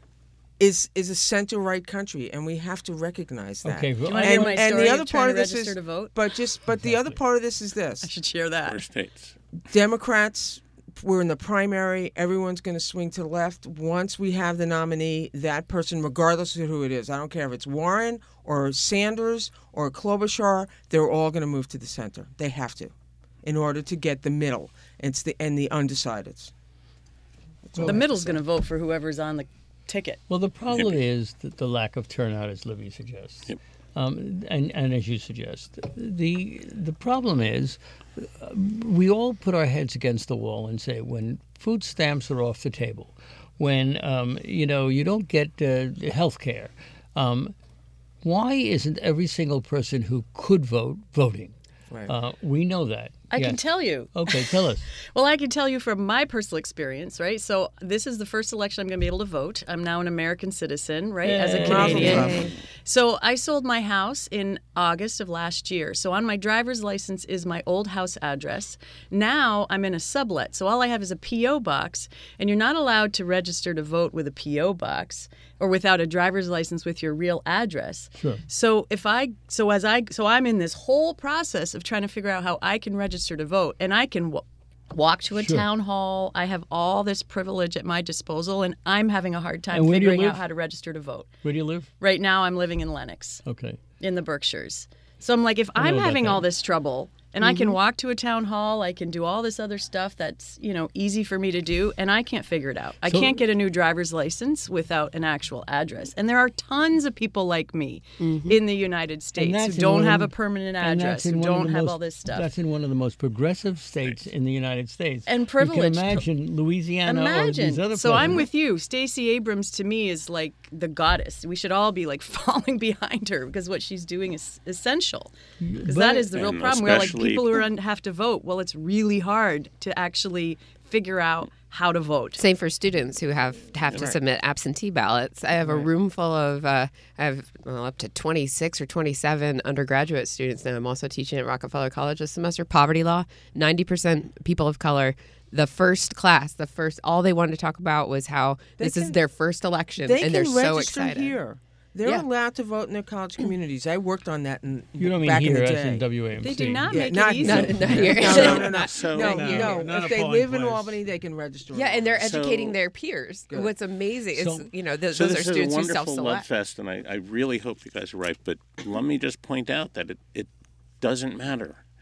is is a center right country, and we have to recognize that. Okay, well, Do you want to I- hear And, my and story the other of trying part to of this register is to vote? but just but the other part of this is this. I should share that. Four states. Democrats, we're in the primary. Everyone's going to swing to the left. Once we have the nominee, that person, regardless of who it is, I don't care if it's Warren or Sanders or Klobuchar, they're all going to move to the center. They have to, in order to get the middle. It's the and the undecideds. That's all I The have middle's to say. going to vote for whoever's on the ticket. Well, the problem is that the lack of turnout, as Libby suggests, Yep. um, and, and as you suggest. The the problem is uh, we all put our heads against the wall and say when food stamps are off the table, when um, you know you don't get uh, health care, um, why isn't every single person who could vote voting? Right. Uh, we know that. I can Yes. tell you. Okay, tell us. Well, I can tell you from my personal experience, right? So this is the first election I'm going to be able to vote. I'm now an American citizen, right, as a Yay. Canadian. Mazel tov. So I sold my house in August of last year. So on my driver's license is my old house address. Now I'm in a sublet. So all I have is a P O box, and you're not allowed to register to vote with a P O box or without a driver's license with your real address. Sure. So if I so as I so I'm in this whole process of trying to figure out how I can register to vote, and I can w- walk to a Sure. town hall. I have all this privilege at my disposal, and I'm having a hard time And where do you figuring out live? how to register to vote. Where do you live? Right now, I'm living in Lenox, Okay. in the Berkshires. So I'm like, if I know I'm about having that. all this trouble, and I can walk to a town hall, I can do all this other stuff that's, you know, easy for me to do, and I can't figure it out. I So- can't get a new driver's license without an actual address. And there are tons of people like me in the United States who that's in don't one of have the- a permanent and address, that's in who one of don't the have most- all this stuff. That's in one of the most progressive states in the United States. And You privileged. can imagine Louisiana or these Imagine. other So I'm places. with you. Stacey Abrams to me is like the goddess. We should all be like falling behind her because what she's doing is essential. Because But- that is the real And problem. Where like especially- people who are un- have to vote, well, it's really hard to actually figure out how to vote. Same for students who have have to submit absentee ballots. I have a room full of uh, I have well, up to twenty-six or twenty-seven undergraduate students now. I'm also teaching at Rockefeller College this semester. Poverty law. ninety percent people of color. The first class, the first, all they wanted to talk about was how They this is can- their first election, They and they're can so register excited. here. They're Yeah. allowed to vote in their college communities. I worked on that in You don't mean back here, in the as day. in W A M C. They do not Yeah, make not, it easy. No, no, here. no, no, no, no. So- no, No, no. not If a they polling live in place. Albany, they can register. Yeah, and they're So- educating their peers. Good. What's amazing is, So- you know, th- So those this are students is a who wonderful love self-select. fest, and I, I really hope you guys are right. But let me just point out that it, it doesn't matter.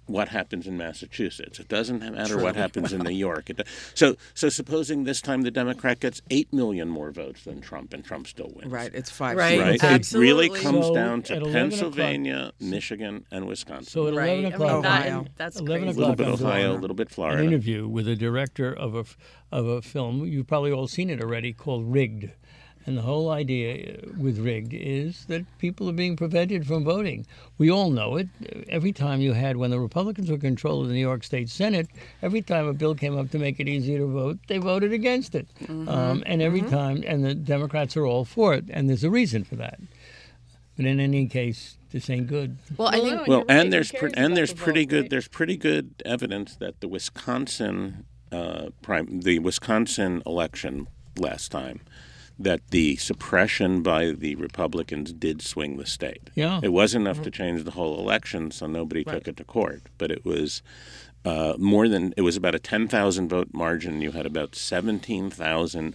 what happens in Massachusetts. It doesn't matter what happens in New York. It, so, so supposing this time the Democrat gets eight million more votes than Trump, and Trump still wins. Right, it's five. Right. Right. Absolutely. It really comes So down to at eleven Pennsylvania, Michigan, and Wisconsin. So at Right. eleven I o'clock, mean, that, Ohio. that's eleven crazy. a little o'clock, bit I'm Ohio, doing a little bit an Florida. interview with a director of a, of a film. You've probably all seen it already, called Rigged. And the whole idea with Rigged is that people are being prevented from voting. We all know it. Every time you had, when the Republicans were in control of the New York State Senate, every time a bill came up to make it easier to vote, they voted against it. Mm-hmm. Um, and every mm-hmm. time, and the Democrats are all for it. And there's a reason for that. But in any case, this ain't good. Well, I think Well, and there's pre- and there's pretty good there's pretty good evidence that the Wisconsin uh, prime the Wisconsin election last time, that the suppression by the Republicans did swing the state. Yeah. It wasn't enough to change the whole election, so nobody right. took it to court. But it was uh, more than it was about a ten thousand vote margin. You had about seventeen thousand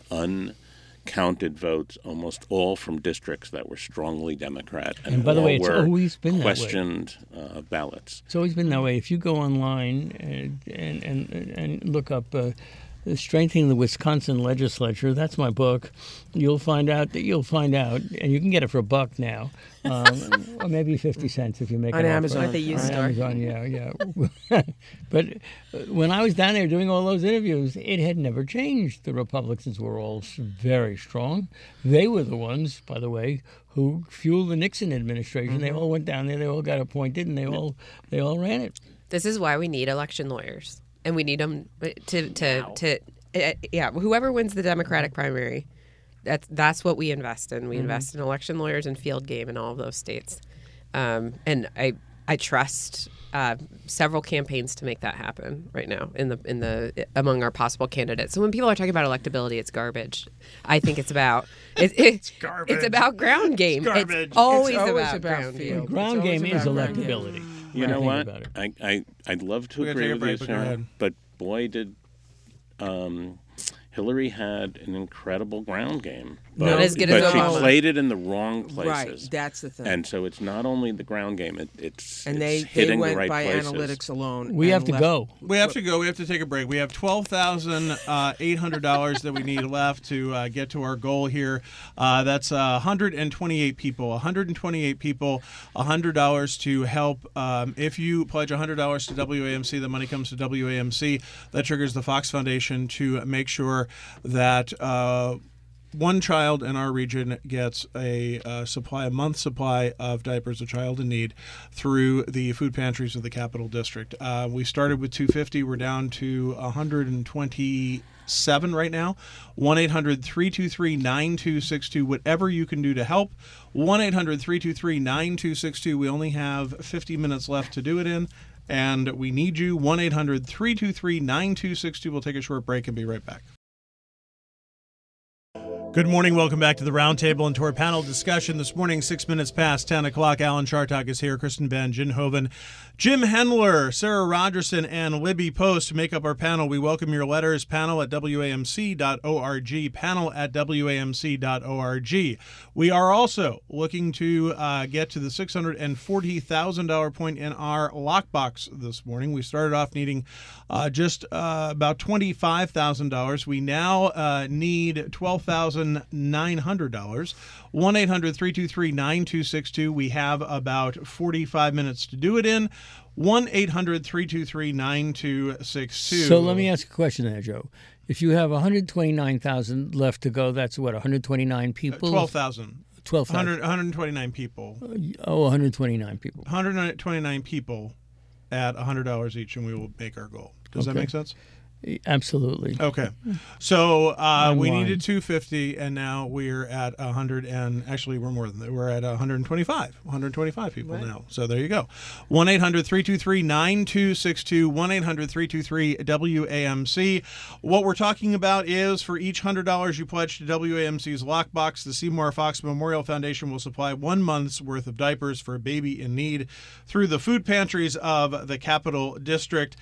uncounted votes, almost all from districts that were strongly Democrat, and, and by the all way, it's were always been questioned uh, ballots. It's always been that way. If you go online and and and, and look up. Uh, Strengthening the Wisconsin Legislature. That's my book. You'll find out that you'll find out, and you can get it for a buck now, um, or maybe fifty cents if you make on it Amazon. Offer. They use on store. Amazon, yeah, yeah. But when I was down there doing all those interviews, it had never changed. The Republicans were all very strong. They were the ones, by the way, who fueled the Nixon administration. Mm-hmm. They all went down there. They all got appointed, and they all they all ran it. This is why we need election lawyers. And we need them to to wow. to uh, yeah. Whoever wins the Democratic primary, that's that's what we invest in. We mm-hmm. invest in election lawyers and field game in all of those states. Um, and I I trust uh, several campaigns to make that happen right now in the in the among our possible candidates. So when people are talking about electability, it's garbage. I think it's about it, it, it's garbage. It's about ground game. It's garbage. It's always, it's always about, about ground field. game. Ground game is ground electability. game. You know what? About it. I, I, I'd love to We gotta agree take a with break, you, but go Sarah, ahead. but boy, did um, Hillary had an incredible ground game. But, Not as good but as she Obama. played it in the wrong places. Right, that's the thing. And so it's not only the ground game, it, it's, and it's they, hitting they went the right by places. analytics alone. We and have to left- go. We have to go. We have to take a break. We have twelve thousand eight hundred dollars that we need left to uh, get to our goal here. Uh, that's uh, one hundred twenty-eight people. one hundred twenty-eight people, one hundred dollars to help. Um, if you pledge one hundred dollars to W A M C, the money comes to W A M C. That triggers the Fox Foundation to make sure that uh, one child in our region gets a uh, supply, a month supply of diapers, a child in need, through the food pantries of the Capital District. Uh, we started with two hundred fifty. We're down to one hundred twenty-seven right now. one eight hundred three two three nine two six two. Whatever you can do to help. one eight hundred three two three nine two six two. We only have fifty minutes left to do it in, and we need you. one eight hundred three two three nine two six two. We'll take a short break and be right back. Good morning. Welcome back to the Roundtable and to our panel discussion this morning. Six minutes past ten o'clock. Alan Chartock is here. Kristen Van Ginhoven, Jim Hendler, Sarah Rogerson, and Libby Post make up our panel. We welcome your letters. Panel at W A M C dot org. Panel at W A M C dot org. We are also looking to uh, get to the six hundred forty thousand dollars point in our lockbox this morning. We started off needing uh, just uh, about twenty-five thousand dollars. We now uh, need twelve thousand nine hundred dollars. one eight hundred three two three nine two six two. We have about forty-five minutes to do it in. one eight hundred three two three nine two six two. So let me ask a question there, Joe. If you have one hundred twenty-nine thousand left to go, that's what, one hundred twenty-nine people? Uh, twelve thousand. twelve thousand. one hundred, one hundred twenty-nine people. Oh, one hundred twenty-nine people. one hundred twenty-nine people at one hundred dollars each, and we will make our goal. Does Okay. that make sense? Absolutely. Okay. So uh, I'm we lying. needed two hundred fifty, and now we're at one hundred, and actually we're more than that. We're at one hundred twenty-five. one hundred twenty-five people Right. now. So there you go. one eight hundred three two three nine two six two. one eight hundred three two three W A M C. What we're talking about is for each one hundred dollars you pledge to W A M C's Lockbox, the Seymour Fox Memorial Foundation will supply one month's worth of diapers for a baby in need through the food pantries of the Capital District.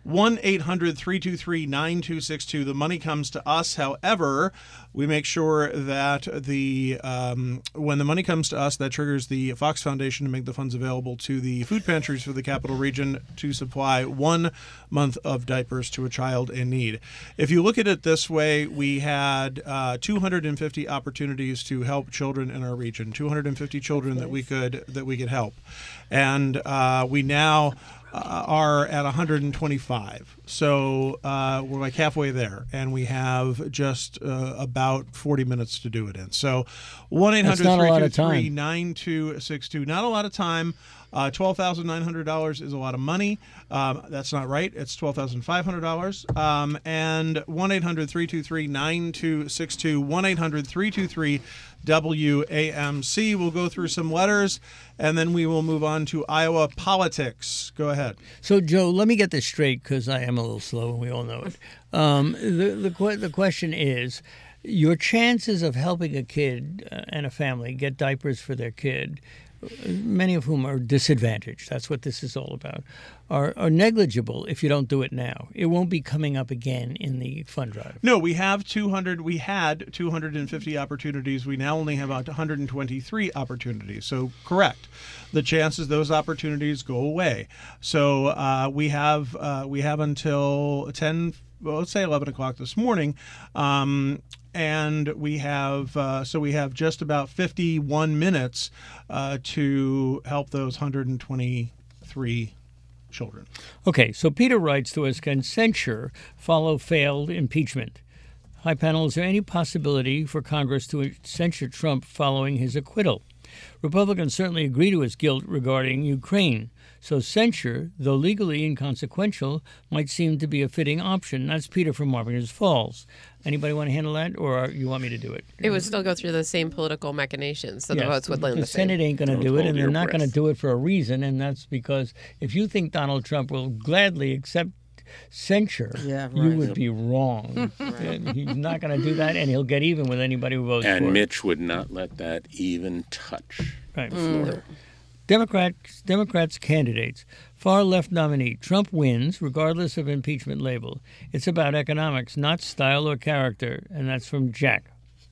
one eight hundred three two three nine two six two. The money comes to us. However, we make sure that the um, when the money comes to us, that triggers the Fox Foundation to make the funds available to the food pantries for the Capital Region to supply one month of diapers to a child in need. If you look at it this way, we had uh, two hundred fifty opportunities to help children in our region, two hundred fifty children that we could that we could help, and uh, we now uh, are at one hundred twenty-five. So uh, we're like halfway there, and we have just uh, about forty minutes to do it in. So one eight hundred three two three nine two six two. Not a lot of time. Uh, twelve thousand nine hundred dollars is a lot of money. Um, that's not right. It's twelve thousand five hundred dollars. Um, and one eight hundred three two three nine two six two, one eight hundred three two three W A M C. We'll go through some letters, and then we will move on to Iowa politics. Go ahead. So, Joe, let me get this straight, because I am a little slow, and we all know it. Um, the, the, que- the question is, your chances of helping a kid uh, and a family get diapers for their kid, many of whom are disadvantaged, that's what this is all about, are, are negligible if you don't do it now. It won't be coming up again in the fund drive. No, we have two hundred. We had two hundred fifty opportunities. We now only have about one hundred twenty-three opportunities. So, correct. The chances those opportunities go away. So uh, we have uh, we have until ten. Well, let's say eleven o'clock this morning. Um, And we have uh, so we have just about fifty-one minutes uh, to help those one hundred twenty-three children. Okay, so Peter writes to us, can censure follow failed impeachment? Hi, panel, is there any possibility for Congress to censure Trump following his acquittal? Republicans certainly agree to his guilt regarding Ukraine. So censure, though legally inconsequential, might seem to be a fitting option. That's Peter from Marviners Falls. Anybody want to handle that, or you want me to do it? It would still go through the same political machinations, so Yes, the votes would land the the same. Senate ain't going to Don't do it, hold and they're your not going to breath. do it for a reason, and that's because if you think Donald Trump will gladly accept censure, Yeah, you right. would be wrong. And he's not going to do that, and he'll get even with anybody who votes for And it. Mitch would not let that even touch Right. the floor. Democrats, Democrats candidates. Far left nominee. Trump wins, regardless of impeachment label. It's about economics, not style or character. And that's from Jack.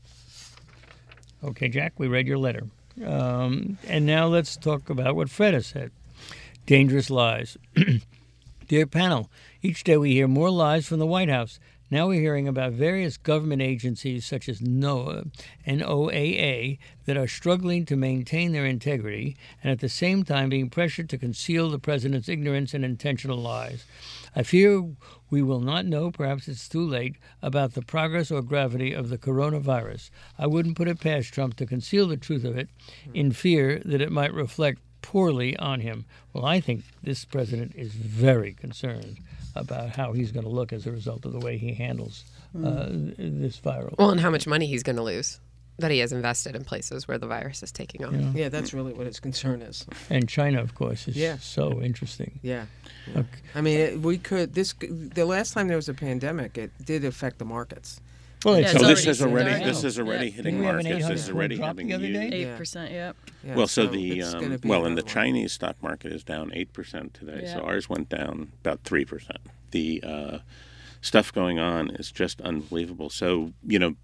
Okay, Jack, we read your letter. Um, and now let's talk about what Fred has said. Dangerous lies. Dear panel, each day we hear more lies from the White House. Now we're hearing about various government agencies such as NOAA and O A A that are struggling to maintain their integrity and at the same time being pressured to conceal the president's ignorance and intentional lies. I fear we will not know, perhaps it's too late, about the progress or gravity of the coronavirus. I wouldn't put it past Trump to conceal the truth of it in fear that it might reflect poorly on him. Well, I think this president is very concerned about how he's going to look as a result of the way he handles uh, this viral. Well, and how much money he's going to lose that he has invested in places where the virus is taking off. Yeah. Yeah, that's really what his concern is. And China, of course, is Yeah. so interesting. Yeah. Okay. I mean, it, we could this the last time there was a pandemic, it did affect the markets. Well, Yeah, So it's this already is already started. this is already Yeah. hitting Didn't we have an markets. This is 800 already drop having the other day? huge. Eight Yeah. percent. Yep. Yeah, Well, so, the it's gonna um, be well, and the another one. Chinese stock market is down eight percent today. So Yeah. ours went down about three percent. The uh, stuff going on is just unbelievable. So you know,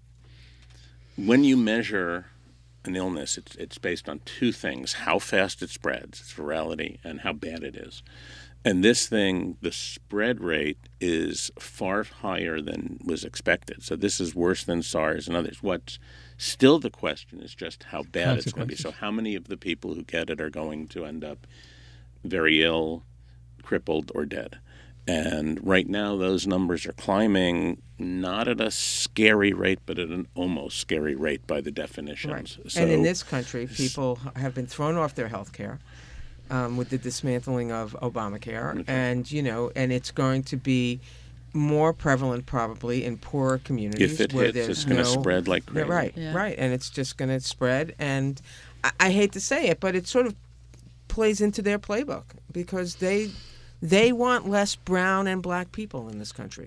when you measure an illness, it's it's based on two things: how fast it spreads, its virality, and how bad it is. And this thing, the spread rate is far higher than was expected. So this is worse than SARS and others. What's still the question is just how bad it's going to be. So Consequences. how many of the people who get it are going to end up very ill, crippled, or dead? And right now those numbers are climbing, not at a scary rate, but at an almost scary rate by the definitions. Right. So, and in this country, people have been thrown off their health care um, with the dismantling of Obamacare. Okay. And, you know, and it's going to be more prevalent probably in poorer communities. if it where hits, there's it's going to no- spread like Yeah, crazy. right, Yeah. right. And it's just going to spread. And I, I hate to say it, but it sort of plays into their playbook because they they want less brown and black people in this country.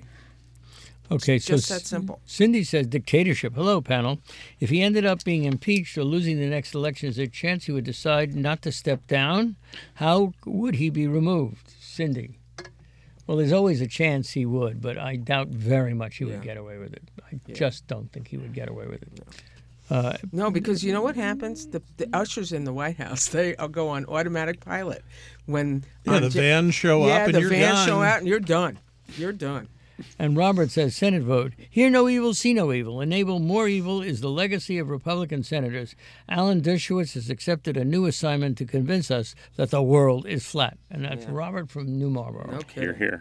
Okay, so just that C- simple. Cindy says dictatorship. Hello, panel. If he ended up being impeached or losing the next election, is there a chance he would decide not to step down? How would he be removed? Cindy. Well, there's always a chance he would, but I doubt very much he would Yeah. get away with it. I Yeah. just don't think he would get away with it. Uh, No, because you know what happens? The, the ushers in the White House, they all go on automatic pilot. When Yeah, on the J- vans show yeah, up and the you're vans done. show out and you're done. You're done. And Robert says, Senate vote. Hear no evil, see no evil. Enable more evil is the legacy of Republican senators. Alan Dershowitz has accepted a new assignment to convince us that the world is flat. And that's Yeah. Robert from New Marlboro. Okay. Here, here.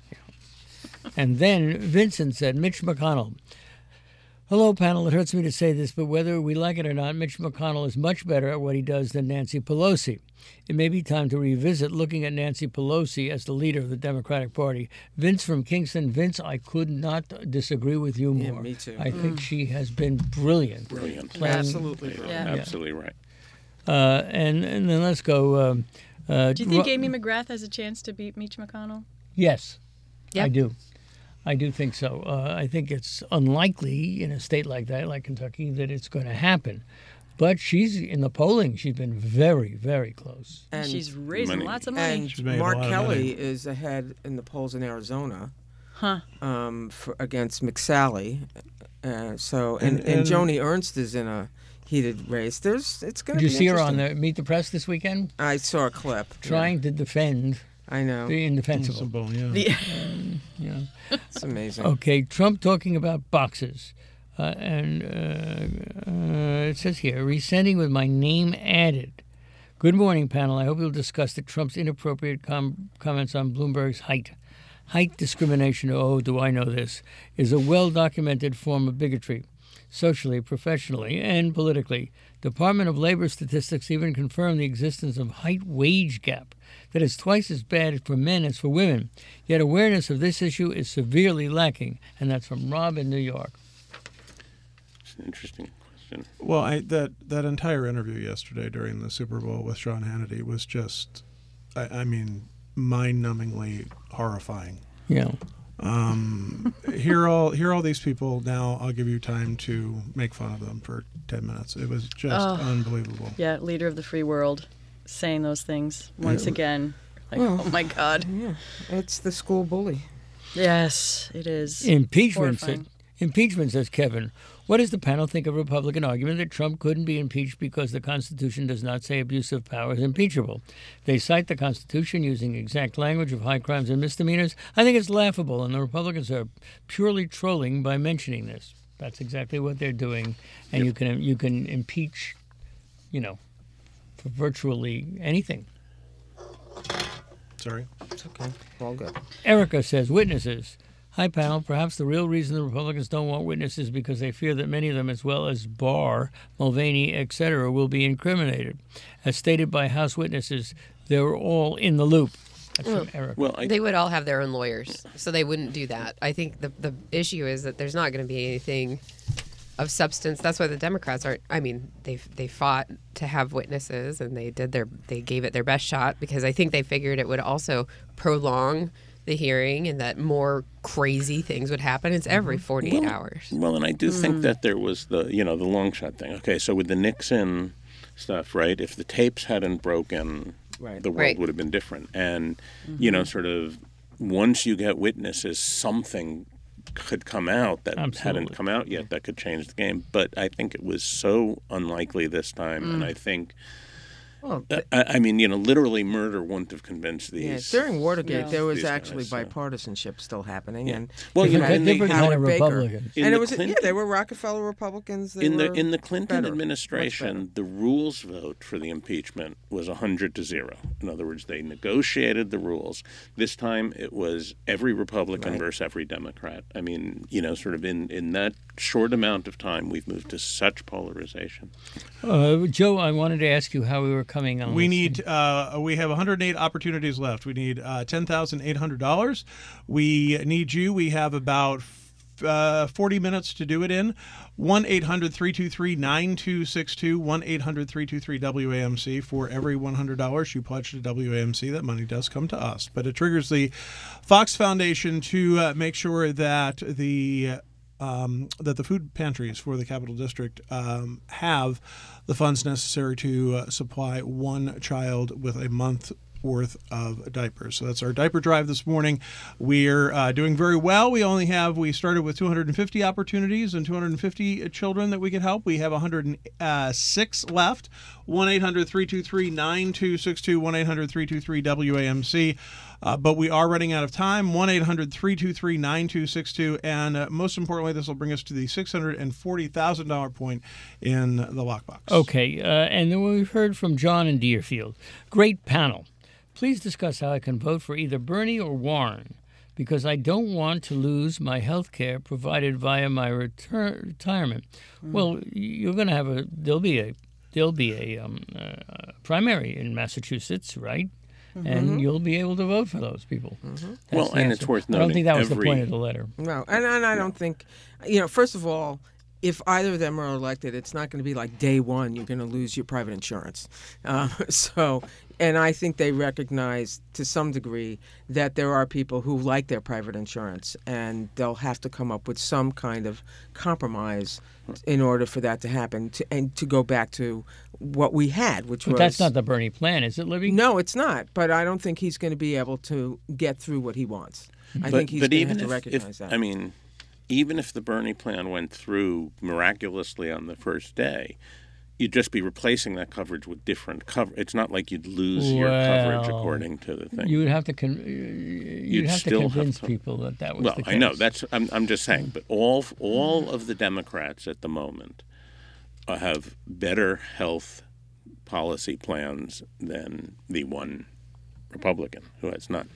And then Vincent said, Mitch McConnell. Hello, panel. It hurts me to say this, but whether we like it or not, Mitch McConnell is much better at what he does than Nancy Pelosi. It may be time to revisit looking at Nancy Pelosi as the leader of the Democratic Party. Vince from Kingston. Vince, I could not disagree with you Yeah, more. me too. I think she has been brilliant. Brilliant. Playing- Absolutely. You're brilliant. Yeah. absolutely right. Uh, and, and then let's go. Um, uh, Do you think Ro- Amy McGrath has a chance to beat Mitch McConnell? Yes, Yep. I do. I do think so. Uh, I think it's unlikely in a state like that, like Kentucky, that it's going to happen. But she's in the polling. She's been very, very close. And, She's raising Money. lots of money. and She's made a Mark lot of Kelly money. is ahead in the polls in Arizona Huh. um, for, against McSally. Uh, so and, And- and, and- Joni Ernst is in a heated race. There's it's going Did to you be see her on interesting. the Meet the Press this weekend? I saw a clip. yeah. Trying to defend I know. the indefensible. Simple, yeah. The, Yeah. It's amazing. Okay, Trump talking about boxes. Uh, and uh, uh, it says here, resending with my name added. Good morning, panel. I hope you'll discuss the Trump's inappropriate com- comments on Bloomberg's height. Height discrimination, oh, do I know this, is a well-documented form of bigotry, socially, professionally, and politically. Department of Labor statistics even confirm the existence of height wage gap that is twice as bad for men as for women. Yet awareness of this issue is severely lacking, and that's from Rob in New York. It's an interesting question. Well, I, that that entire interview yesterday during the Super Bowl with Sean Hannity was just, I, I mean, mind-numbingly horrifying. Yeah. Um, hear all hear all these people now. I'll give you time to make fun of them for ten minutes. It was just Oh. unbelievable. yeah, leader of the free world saying those things once Yeah. again. Like, Well, oh my God. Yeah, it's the school bully. Yes, it is. Impeachment, Horrifying. said, impeachment, says Kevin. What does the panel think of Republican argument that Trump couldn't be impeached because the Constitution does not say abuse of power is impeachable? They cite the Constitution using exact language of high crimes and misdemeanors. I think it's laughable, and the Republicans are purely trolling by mentioning this. That's exactly what they're doing, and you can you can impeach, you know, for virtually anything. Sorry. It's okay. All good. Erica says, witnesses. Hi, panel. Perhaps the real reason the Republicans don't want witnesses is because they fear that many of them, as well as Barr, Mulvaney, et cetera, will be incriminated. As stated by House witnesses, they're all in the loop. That's from Erica. Well, I, They would all have their own lawyers, so they wouldn't do that. I think the the issue is that there's not going to be anything of substance. That's why the Democrats aren't. I mean, they they fought to have witnesses, and they did their they gave it their best shot because I think they figured it would also prolong the hearing and that more crazy things would happen. It's every forty-eight Well, hours. Well, and I do think that there was the, you know, the long shot thing. Okay, so with the Nixon stuff, right? If the tapes hadn't broken, Right. the world Right. would have been different. And, you know, sort of once you get witnesses, something could come out that Absolutely. hadn't come out yet that could change the game. But I think it was so unlikely this time. And I think, Well, I, I mean, you know, literally murder wouldn't have convinced yeah, these. during Watergate, No. there was these guys, actually so- bipartisanship still happening, Yeah. and Well, you you know, had and they- different Howard kind of Baker. Republicans. In and the it was yeah, Clinton- they were Rockefeller Republicans. They in the were in the Clinton better, much administration, the rules vote for the impeachment was a hundred to zero. In other words, they negotiated the rules. This time, it was every Republican Right. versus every Democrat. I mean, you know, sort of in in that short amount of time, we've moved to such polarization. Uh, Joe, I wanted to ask you how we were coming on. We this need. thing. Uh, we have one hundred eight opportunities left. We need uh, ten thousand eight hundred dollars. We need you. We have about uh, forty minutes to do it in. one eight hundred three two three nine two six two. one eight hundred three two three W A M C. For every one hundred dollars you pledge to W A M C, that money does come to us. But it triggers the Fox Foundation to uh, make sure that the Um, that the food pantries for the Capital District um, have the funds necessary to uh, supply one child with a month worth of diapers. So that's our diaper drive this morning. We're uh, doing very well. We only have, we started with two hundred fifty opportunities and two hundred fifty children that we could help. We have one hundred six left. one eight hundred three two three nine two six two, one eight hundred three two three W A M C. Uh, but we are running out of time. one eight hundred three two three nine two six two. And uh, most importantly, this will bring us to the six hundred forty thousand dollars point in the lockbox. Okay. Uh, and then we've heard from John in Deerfield. Great panel. Please discuss how I can vote for either Bernie or Warren, because I don't want to lose my health care provided via my retur- retirement. Mm. Well, you're going to have a, there'll be a, there'll be a um, uh, primary in Massachusetts, right? Mm-hmm. And you'll be able to vote for those people. Mm-hmm. Well, and it's worth noting. I don't think that was every... the point of the letter. No, and, and I don't think, you know, first of all, if either of them are elected, it's not going to be like day one you're going to lose your private insurance. Uh, so, and I think they recognize to some degree that there are people who like their private insurance, and they'll have to come up with some kind of compromise in order for that to happen, to, and to go back to what we had, which but was... But that's not the Bernie plan, is it, Libby? No, it's not. But I don't think he's going to be able to get through what he wants. I but, think he's but going to even have to if, recognize if, that. I mean... Even if the Bernie plan went through miraculously on the first day, you'd just be replacing that coverage with different coverage. It's not like you'd lose well, your coverage according to the thing. You would have to con- you'd, you'd have to convince have to, people that that was well, the case. I know that's. I'm, I'm just saying, but all all of the Democrats at the moment uh, have better health policy plans than the one Republican who has none.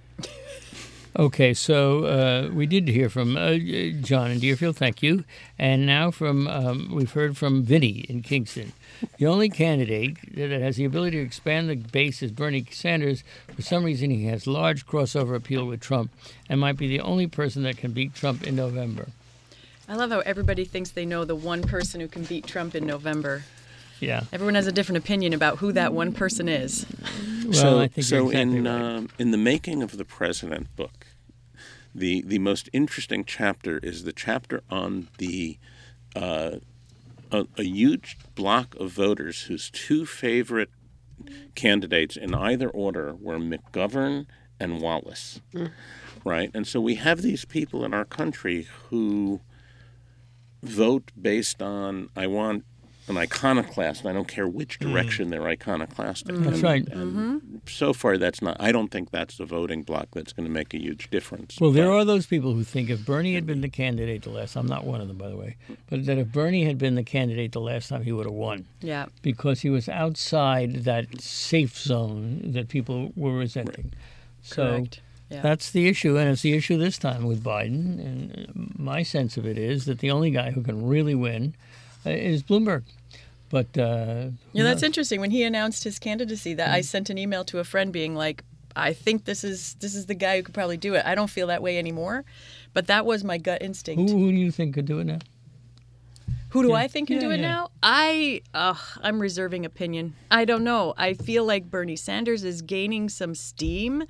Okay, so uh, we did hear from uh, John in Deerfield, thank you. And now from um, we've heard from Vinny in Kingston. The only candidate that has the ability to expand the base is Bernie Sanders. For some reason, he has large crossover appeal with Trump and might be the only person that can beat Trump in November. I love how everybody thinks they know the one person who can beat Trump in November. Yeah. Everyone has a different opinion about who that one person is. Well, so, I think so exactly in right. um, in the Making of the President book, the the most interesting chapter is the chapter on the uh, a, a huge block of voters whose two favorite candidates in either order were McGovern and Wallace, mm. right? And so we have these people in our country who vote based on I want. An iconoclast, and I don't care which direction mm. they're iconoclastic. That's and, right. And mm-hmm. so far, that's not. I don't think that's the voting block that's going to make a huge difference. Well, there but, are those people who think if Bernie had been the candidate the last I'm not one of them, by the way, but that if Bernie had been the candidate the last time, he would have won. Yeah. Because he was outside that safe zone that people were resenting. Right. So Correct. Yeah. that's the issue, and it's the issue this time with Biden. And my sense of it is that the only guy who can really win uh, is Bloomberg. But uh, yeah, that's interesting. When he announced his candidacy, that mm-hmm. I sent an email to a friend being like, "I think this is this is the guy who could probably do it." I don't feel that way anymore, but that was my gut instinct. Who, who do you think could do it now? Who do yeah. I think can yeah, do it yeah. now? I, uh, I'm reserving opinion. I don't know. I feel like Bernie Sanders is gaining some steam.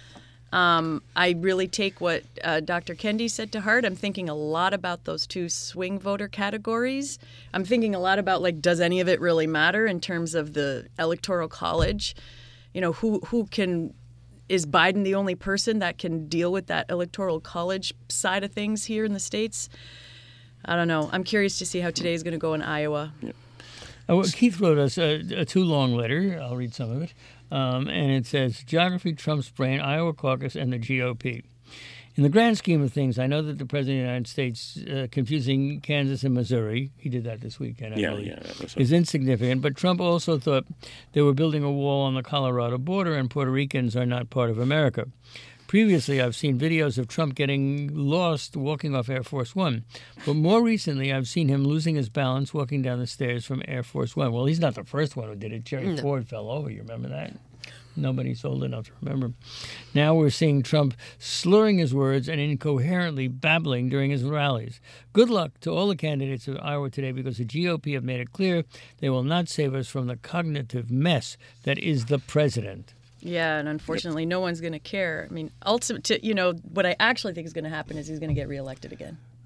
Um, I really take what uh, Doctor Kendi said to heart. I'm thinking a lot about those two swing voter categories. I'm thinking a lot about, like, does any of it really matter in terms of the Electoral College? You know, who who can is Biden the only person that can deal with that Electoral College side of things here in the States? I don't know. I'm curious to see how today is going to go in Iowa. Yeah. Oh, well, Keith wrote us a, a too long letter. I'll read some of it. Um, and it says, Geography, Trump's Brain, Iowa Caucus, and the G O P. In the grand scheme of things, I know that the President of the United States, uh, confusing Kansas and Missouri, he did that this weekend, I yeah, believe, yeah, that was is insignificant. But Trump also thought they were building a wall on the Colorado border and Puerto Ricans are not part of America. Previously, I've seen videos of Trump getting lost walking off Air Force One. But more recently, I've seen him losing his balance walking down the stairs from Air Force One. Well, he's not the first one who did it. Jerry No. Ford fell over. You remember that? Nobody's old enough to remember. Now we're seeing Trump slurring his words and incoherently babbling during his rallies. Good luck to all the candidates of Iowa today, because the G O P have made it clear they will not save us from the cognitive mess that is the president. Yeah, and unfortunately, no one's going to care. I mean, ultimate, you know, what I actually think is going to happen is he's going to get reelected again.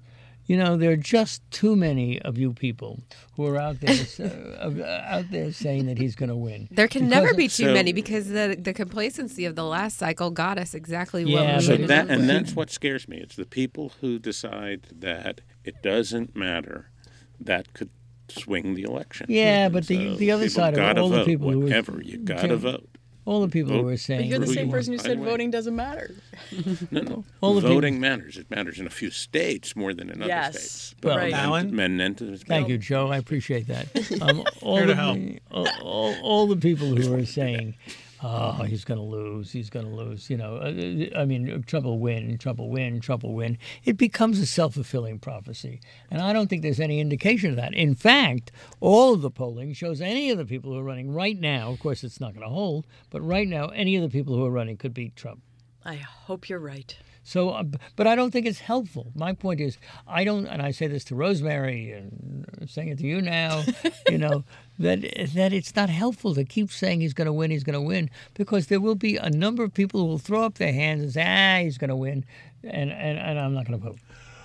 You know, there are just too many of you people who are out there uh, out there saying that he's going to win. There can Because never of- be too So- many because the the complacency of the last cycle got us exactly Yeah, what we but So needed. that to and do. that's what scares me. It's the people who decide that it doesn't matter that could swing the election. Yeah, but the So the other people side of it, gotta all vote, the people who whatever were, you gotta Okay. vote. all the people who Vote. were But saying you're the Who same you person who want, said either way. voting doesn't matter. No, no. All the Voting people- matters. It matters in a few states more than in other Yes. states. Well, right. Alan? Menendez. Thank you, Joe. I appreciate that. Um, all, Here to the, help. all, all, all the people who are saying, "Oh, he's going to lose. He's going to lose." You know, uh, I mean, Trump will win. Trump will win. Trump will win. It becomes a self-fulfilling prophecy, and I don't think there's any indication of that. In fact, all of the polling shows any of the people who are running right now. Of course, it's not going to hold, but right now, any of the people who are running could beat Trump. I hope you're right. So, uh, b- but I don't think it's helpful. My point is, I don't, and I say this to Rosemary, and I'm saying it to you now, you know, that that it's not helpful to keep saying he's going to win, he's going to win, because there will be a number of people who will throw up their hands and say, ah, he's going to win, and, and, and I'm not going to vote.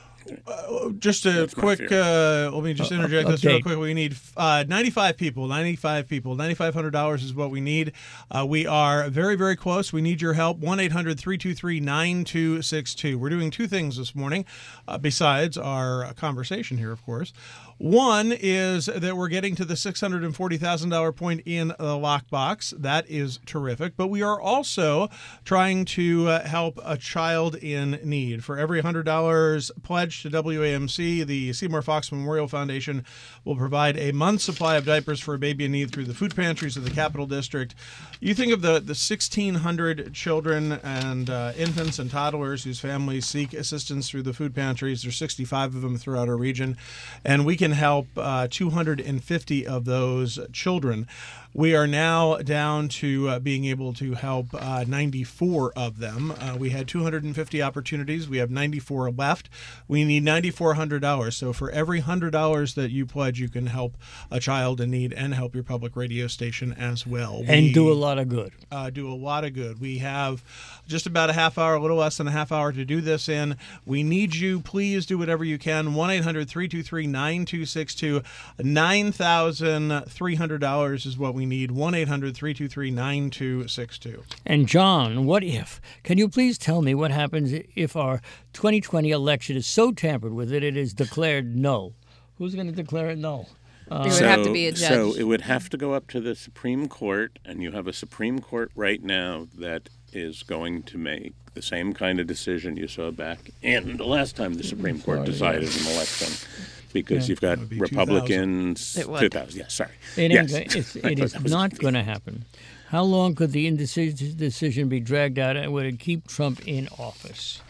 Just a That's my quick, fear. uh, let me just interject this real update. quick. We need uh, ninety-five people, ninety-five people. nine thousand five hundred dollars is what we need. Uh, we are very, very close. We need your help. one eight hundred three two three nine two six two. We're doing two things this morning, uh, besides our conversation here, of course. One is that we're getting to the six hundred forty thousand dollars point in the lockbox. That is terrific. But we are also trying to uh, help a child in need. For every one hundred dollars pledged to W A M C, the Seymour Fox Memorial Foundation will provide a month's supply of diapers for a baby in need through the food pantries of the Capital District. You think of the, the sixteen hundred children and uh, infants and toddlers whose families seek assistance through the food pantries. There's sixty-five of them throughout our region, and we can help uh, two hundred fifty of those children. We are now down to uh, being able to help uh, ninety-four of them. Uh, we had two hundred fifty opportunities. We have ninety-four left. We need nine thousand four hundred dollars. So for every one hundred dollars that you pledge, you can help a child in need and help your public radio station as well. And We, do a lot of good. uh, do a lot of good. We have just about a half hour, a little less than a half hour to do this in. We need you. Please do whatever you can. one eight hundred three two three nine two six two. nine thousand three hundred dollars is what we need. one eight hundred three two three nine two six two. And John, what if? Can you please tell me what happens if our twenty twenty election is so tampered with that it is declared null? Who's going to declare it null? There would have to be a judge. So it would have to go up to the Supreme Court, and you have a Supreme Court right now that is going to make the same kind of decision you saw back in the last time the Supreme Court decided an election, because you've got would be Republicans. It would. two thousand, yeah, sorry. It, yes. ain't, go- it's, I it thought is that was not confusing. going to happen. How long could the indecision decision be dragged out, and would it keep Trump in office?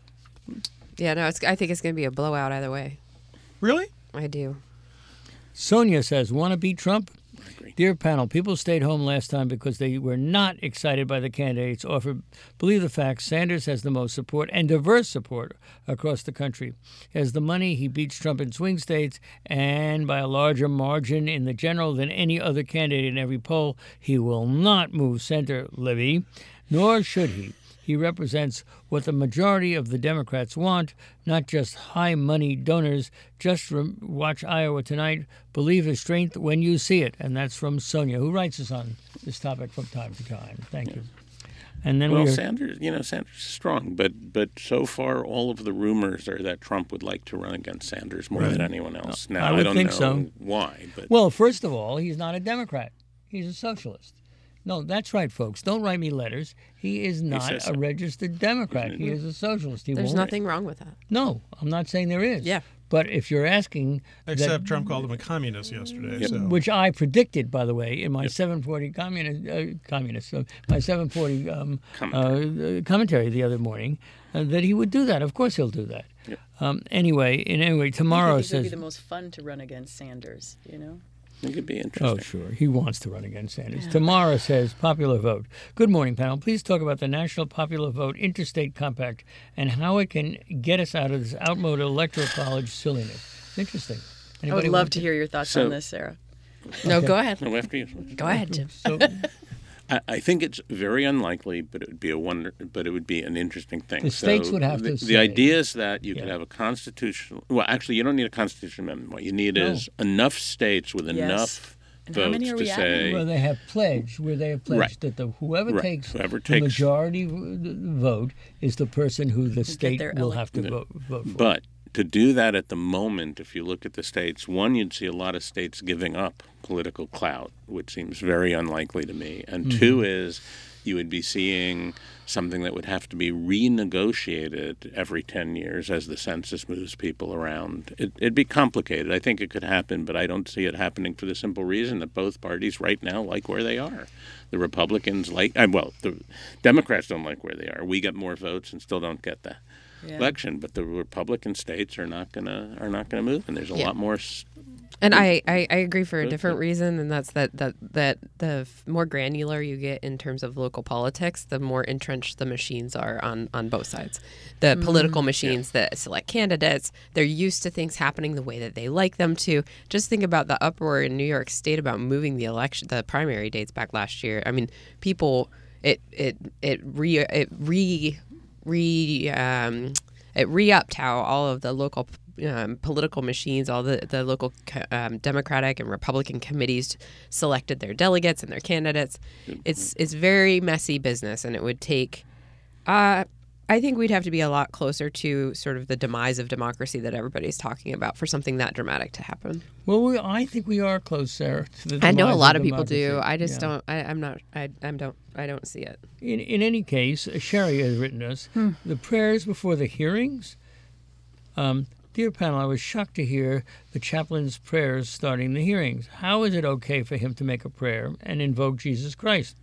Yeah, no, it's, I think it's going to be a blowout either way. Really? I do. Sonia says, want to beat Trump? agree. Dear panel, people stayed home last time because they were not excited by the candidates offered. Believe the facts, Sanders has the most support and diverse support across the country. He has the money, he beats Trump in swing states, and by a larger margin in the general than any other candidate in every poll. He will not move center, Libby, nor should he. He represents what the majority of the Democrats want, not just high-money donors. Just rem- watch Iowa tonight. Believe his strength when you see it. And that's from Sonia, who writes us on this topic from time to time. Thank you. And then Well, we are, Sanders, you know, Sanders is strong, but but so far all of the rumors are that Trump would like to run against Sanders more than anyone else. Now I would don't think know so. why, but well, first of all, he's not a Democrat. He's a socialist. No, that's right, folks. Don't write me letters. He is not says a so. registered Democrat. He is a socialist. He There's won't- nothing wrong with that. No, I'm not saying there is. Yeah. But if you're asking, that- Except Trump called him a communist yesterday. So. which I predicted, by the way, in my seven forty communist, uh, communist uh, my seven forty um, commentary. Uh, commentary the other morning, uh, that he would do that. Of course, he'll do that. Um, anyway, and anyway, tomorrow I think it would be says. the most fun to run against Sanders, you know? it could be Oh, interesting. sure. He wants to run against Sanders. Tamara says, popular vote. Good morning, panel. Please talk about the National Popular Vote Interstate Compact and how it can get us out of this outmoded electoral college silliness. Interesting. I would Anybody love want to hear your thoughts So- on this, Sarah. No, go ahead. No, after you. Go ahead, Jim. So, I, I think it's very unlikely, but it would be a wonder. But it would be an interesting thing. The states so would have the, to The say. idea is that you Yeah. could have a constitutional. Well, actually, you don't need a constitutional amendment. What you need No. is enough states with Yes. enough And how votes many are to we at say. Where they have pledged, where they have pledged Right. that the whoever Right. takes Whoever the takes- majority v- vote is the person who the state their will elect- have to vote, vote for. But to do that at the moment, if you look at the states, one, you'd see a lot of states giving up political clout, which seems very unlikely to me. And Mm-hmm. two is you would be seeing something that would have to be renegotiated every ten years as the census moves people around. It, it'd be complicated. I think it could happen, but I don't see it happening for the simple reason that both parties right now like where they are. The Republicans like, uh, well, the Democrats don't like where they are. We get more votes and still don't get the Yeah. election, but the Republican states are not gonna are not gonna move, and there's a Yeah. lot more. s- And I, I, I agree for a Okay. different reason, and that's that, that that the f- more granular you get in terms of local politics, the more entrenched the machines are on, on both sides. The political machines that select candidates, they're used to things happening the way that they like them to. Just think about the uproar in New York State about moving the election, the primary dates back last year. I mean, people, it it it re it re re um, it re-upped how all of the local um, political machines, all the, the local um, Democratic and Republican committees selected their delegates and their candidates. It's it's very messy business, and it would take. Uh, I think we'd have to be a lot closer to sort of the demise of democracy that everybody's talking about for something that dramatic to happen. Well, we, I think we are close, Sarah. To the I know a demise lot of people democracy. do. I just Yeah. don't. I, I'm not. I, I don't. I don't see it. In, in any case, uh, Sherry has written us the prayers before the hearings. Um, dear panel, I was shocked to hear the chaplain's prayers starting the hearings. How is it okay for him to make a prayer and invoke Jesus Christ?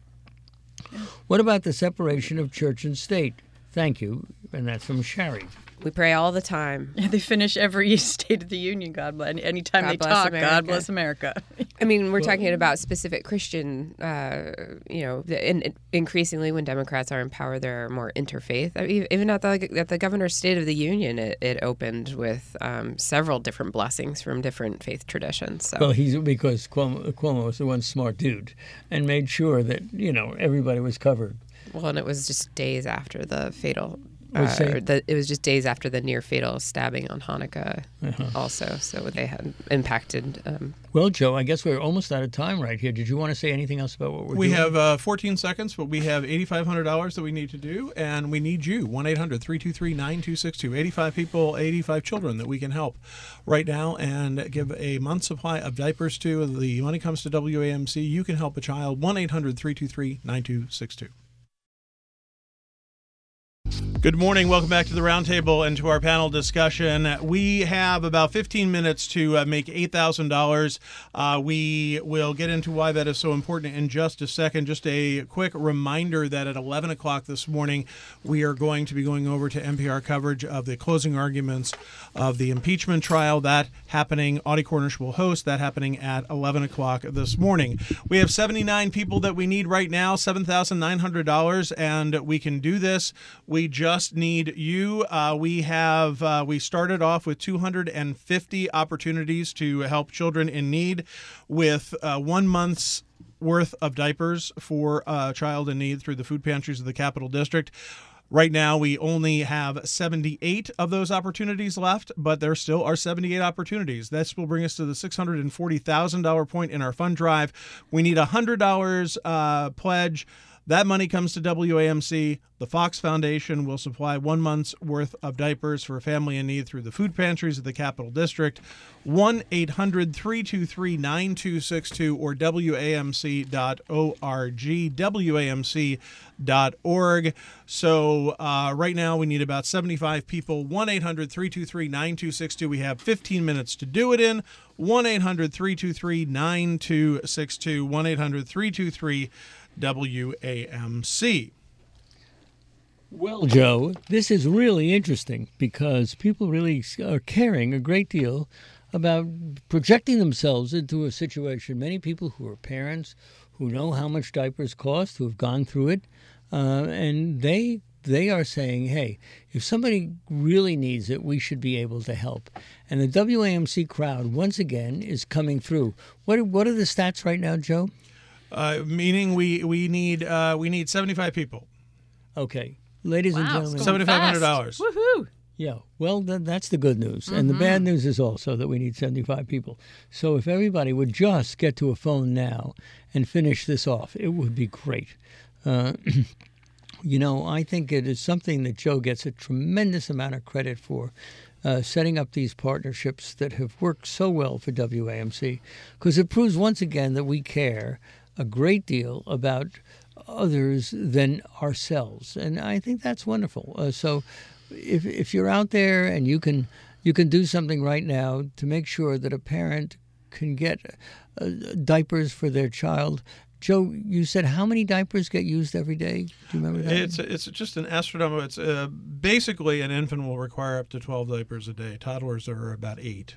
What about the separation of church and state? Thank you. And that's from Sherry. We pray all the time. They finish every State of the Union. God bless. Anytime God they bless talk, America. God bless America. I mean, we're talking about specific Christian, uh, you know, the- and increasingly when Democrats are in power, they're more interfaith. I mean, even at the, at the governor's State of the Union, it, it opened with um, several different blessings from different faith traditions. So. Well, he's because Cuomo, Cuomo was the one smart dude and made sure that, you know, everybody was covered. Well, and it was just days after the fatal. Oh, Uh, say- or the, it was just days after the near fatal stabbing on Hanukkah, Uh-huh. also. So they had impacted. Um, Well, Joe, I guess we're almost out of time right here. Did you want to say anything else about what we're We doing? have uh, fourteen seconds, but we have eighty-five hundred dollars that we need to do, and we need you. one eight hundred three two three nine two six two. eighty-five people, eighty-five children that we can help right now and give a month's supply of diapers to. The money comes to W A M C. You can help a child. one eight hundred three two three nine two six two. Good morning. Welcome back to the Roundtable and to our panel discussion. We have about fifteen minutes to uh, make eight thousand dollars. Uh, we will get into why that is so important in just a second. Just a quick reminder that at eleven o'clock this morning, we are going to be going over to N P R coverage of the closing arguments of the impeachment trial. That happening, Audie Cornish will host, that happening at eleven o'clock this morning. We have seventy-nine people that we need right now, seven thousand nine hundred dollars, and we can do this. We just need you. Uh, we have uh, we started off with two hundred fifty opportunities to help children in need, with uh, one month's worth of diapers for a child in need through the food pantries of the Capital District. Right now, we only have seventy-eight of those opportunities left, but there still are seventy-eight opportunities. This will bring us to the six hundred forty thousand dollars point in our fund drive. We need a one hundred dollars uh, pledge. That money comes to W A M C. The Fox Foundation will supply one month's worth of diapers for a family in need through the food pantries of the Capital District. one eight hundred three two three nine two six two or W A M C dot org, W A M C dot org. So uh, right now we need about seventy-five people. one eight hundred three two three nine two six two. We have fifteen minutes to do it in. one eight hundred three two three nine two six two. one eight hundred three two three W A M C. Well, Joe, this is really interesting because people really are caring a great deal about projecting themselves into a situation. Many people who are parents, who know how much diapers cost, who have gone through it, uh, and they they are saying, hey, if somebody really needs it, we should be able to help. And the W A M C crowd, once again, is coming through. What, what are the stats right now, Joe? Uh, meaning we we need uh, we need seventy-five people. Okay, ladies and Wow, gentlemen, it's seventy five hundred dollars. Woohoo! yeah. Well, th- that's the good news, and the bad news is also that we need seventy-five people. So if everybody would just get to a phone now and finish this off, it would be great. Uh, you know, I think it is something that Joe gets a tremendous amount of credit for. Uh, setting up these partnerships that have worked so well for W A M C, because it proves once again that we care a great deal about others than ourselves, and I think that's wonderful. Uh, so, if if you're out there and you can you can do something right now to make sure that a parent can get uh, diapers for their child. Joe, you said how many diapers get used every day? Do you remember that? It's it's just an astronomical. It's uh, basically an infant will require up to twelve diapers a day. Toddlers are about eight.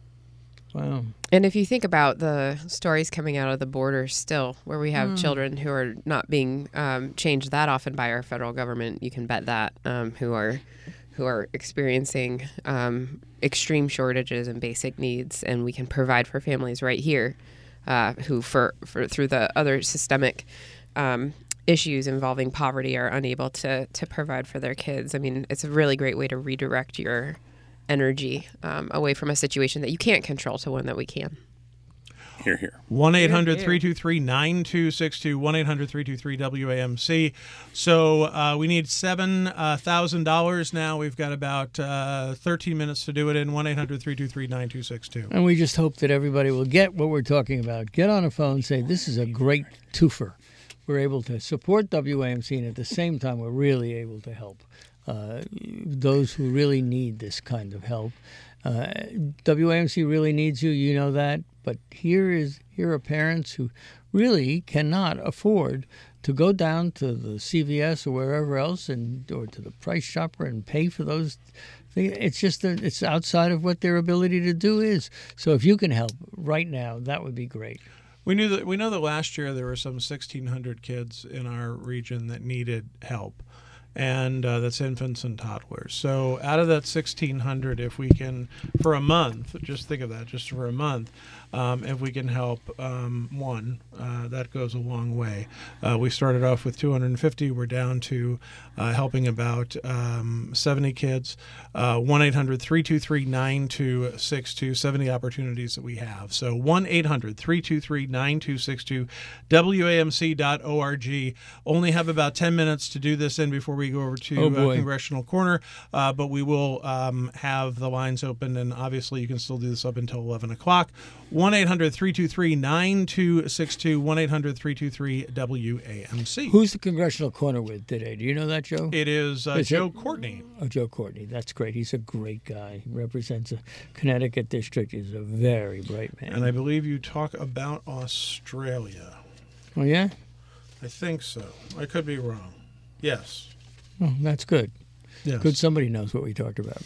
Wow. And if you think about the stories coming out of the border still, where we have children who are not being um, changed that often by our federal government, you can bet that, um, who are who are experiencing um, extreme shortages and basic needs, and we can provide for families right here uh, who, for, for through the other systemic um, issues involving poverty, are unable to to provide for their kids. I mean, it's a really great way to redirect your energy um, away from a situation that you can't control to one that we can. Here, here. one eight hundred three two three nine two six two, one eight hundred three two three W A M C. So uh, we need seven thousand dollars now. We've got about uh, thirteen minutes to do it in, one eight hundred three two three nine two six two. And we just hope that everybody will get what we're talking about. Get on a phone, say, this is a great twofer. We're able to support W A M C, and at the same time, we're really able to help uh, those who really need this kind of help. Uh, W A M C really needs you, you know that. But here is here are parents who really cannot afford to go down to the C V S or wherever else, and or to the Price Chopper and pay for those things. It's just that it's outside of what their ability to do is. So if you can help right now, that would be great. We knew that we know that last year there were some sixteen hundred kids in our region that needed help, and uh, that's infants and toddlers. So out of that sixteen hundred, if we can, for a month, just think of that, just for a month, um, if we can help um, one, uh, that goes a long way. Uh, we started off with two hundred fifty. We're down to uh, helping about um, seventy kids. Uh, one eight hundred three two three nine two six two, seventy opportunities that we have. So one eight hundred three two three nine two six two, W A M C dot org. Only have about ten minutes to do this in before we go over to Oh, uh, boy. Congressional Corner, uh, but we will um, have the lines open, and obviously you can still do this up until eleven o'clock. one eight hundred three two three nine two six two, one eight hundred three two three W A M C. Who's the Congressional Corner with today? Do you know that, Joe? It is uh, Is Joe it- Courtney. Oh, Joe Courtney. That's great. He's a great guy. He represents a Connecticut district. He's a very bright man. And I believe you talk about Australia. Oh, yeah? I think so. I could be wrong. Yes. Oh, that's good. Yes. Good. Somebody knows what we talked about.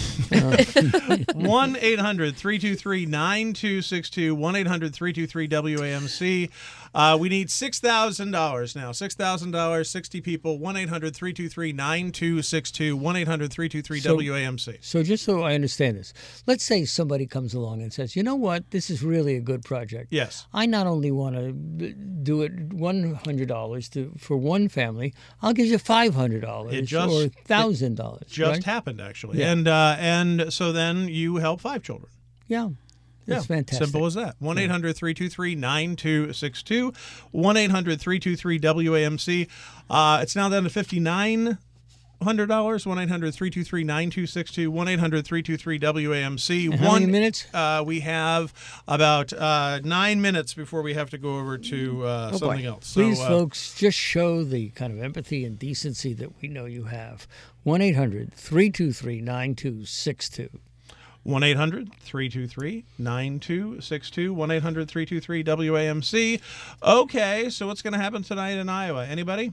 one eight hundred three two three nine two six two, one eight hundred three two three W A M C. Uh, we need six thousand dollars now. six thousand dollars, sixty people, one eight hundred three two three nine two six two, one eight hundred three two three So- W A M C. So just so I understand this, let's say somebody comes along and says, you know what, this is really a good project. Yes. I not only want to do it one hundred dollars to for one family, I'll give you five hundred dollars It just- or one thousand dollars. Just right? happened, actually. Yeah. And uh, and so then you help five children. Yeah. That's Yeah, fantastic. Simple as that. one eight hundred three two three nine two six two, one eight hundred three two three W A M C. Uh, it's now down to fifty-nine hundred dollars, one eight hundred three two three nine two six two, one eight hundred three two three W A M C. And how One, many minutes? Uh, we have about uh, nine minutes before we have to go over to uh, Oh, something boy. else. So, Please, uh, folks, just show the kind of empathy and decency that we know you have. one eight hundred three two three nine two six two. one eight hundred three two three nine two six two, one eight hundred three two three W A M C. Okay, so what's going to happen tonight in Iowa? Anybody?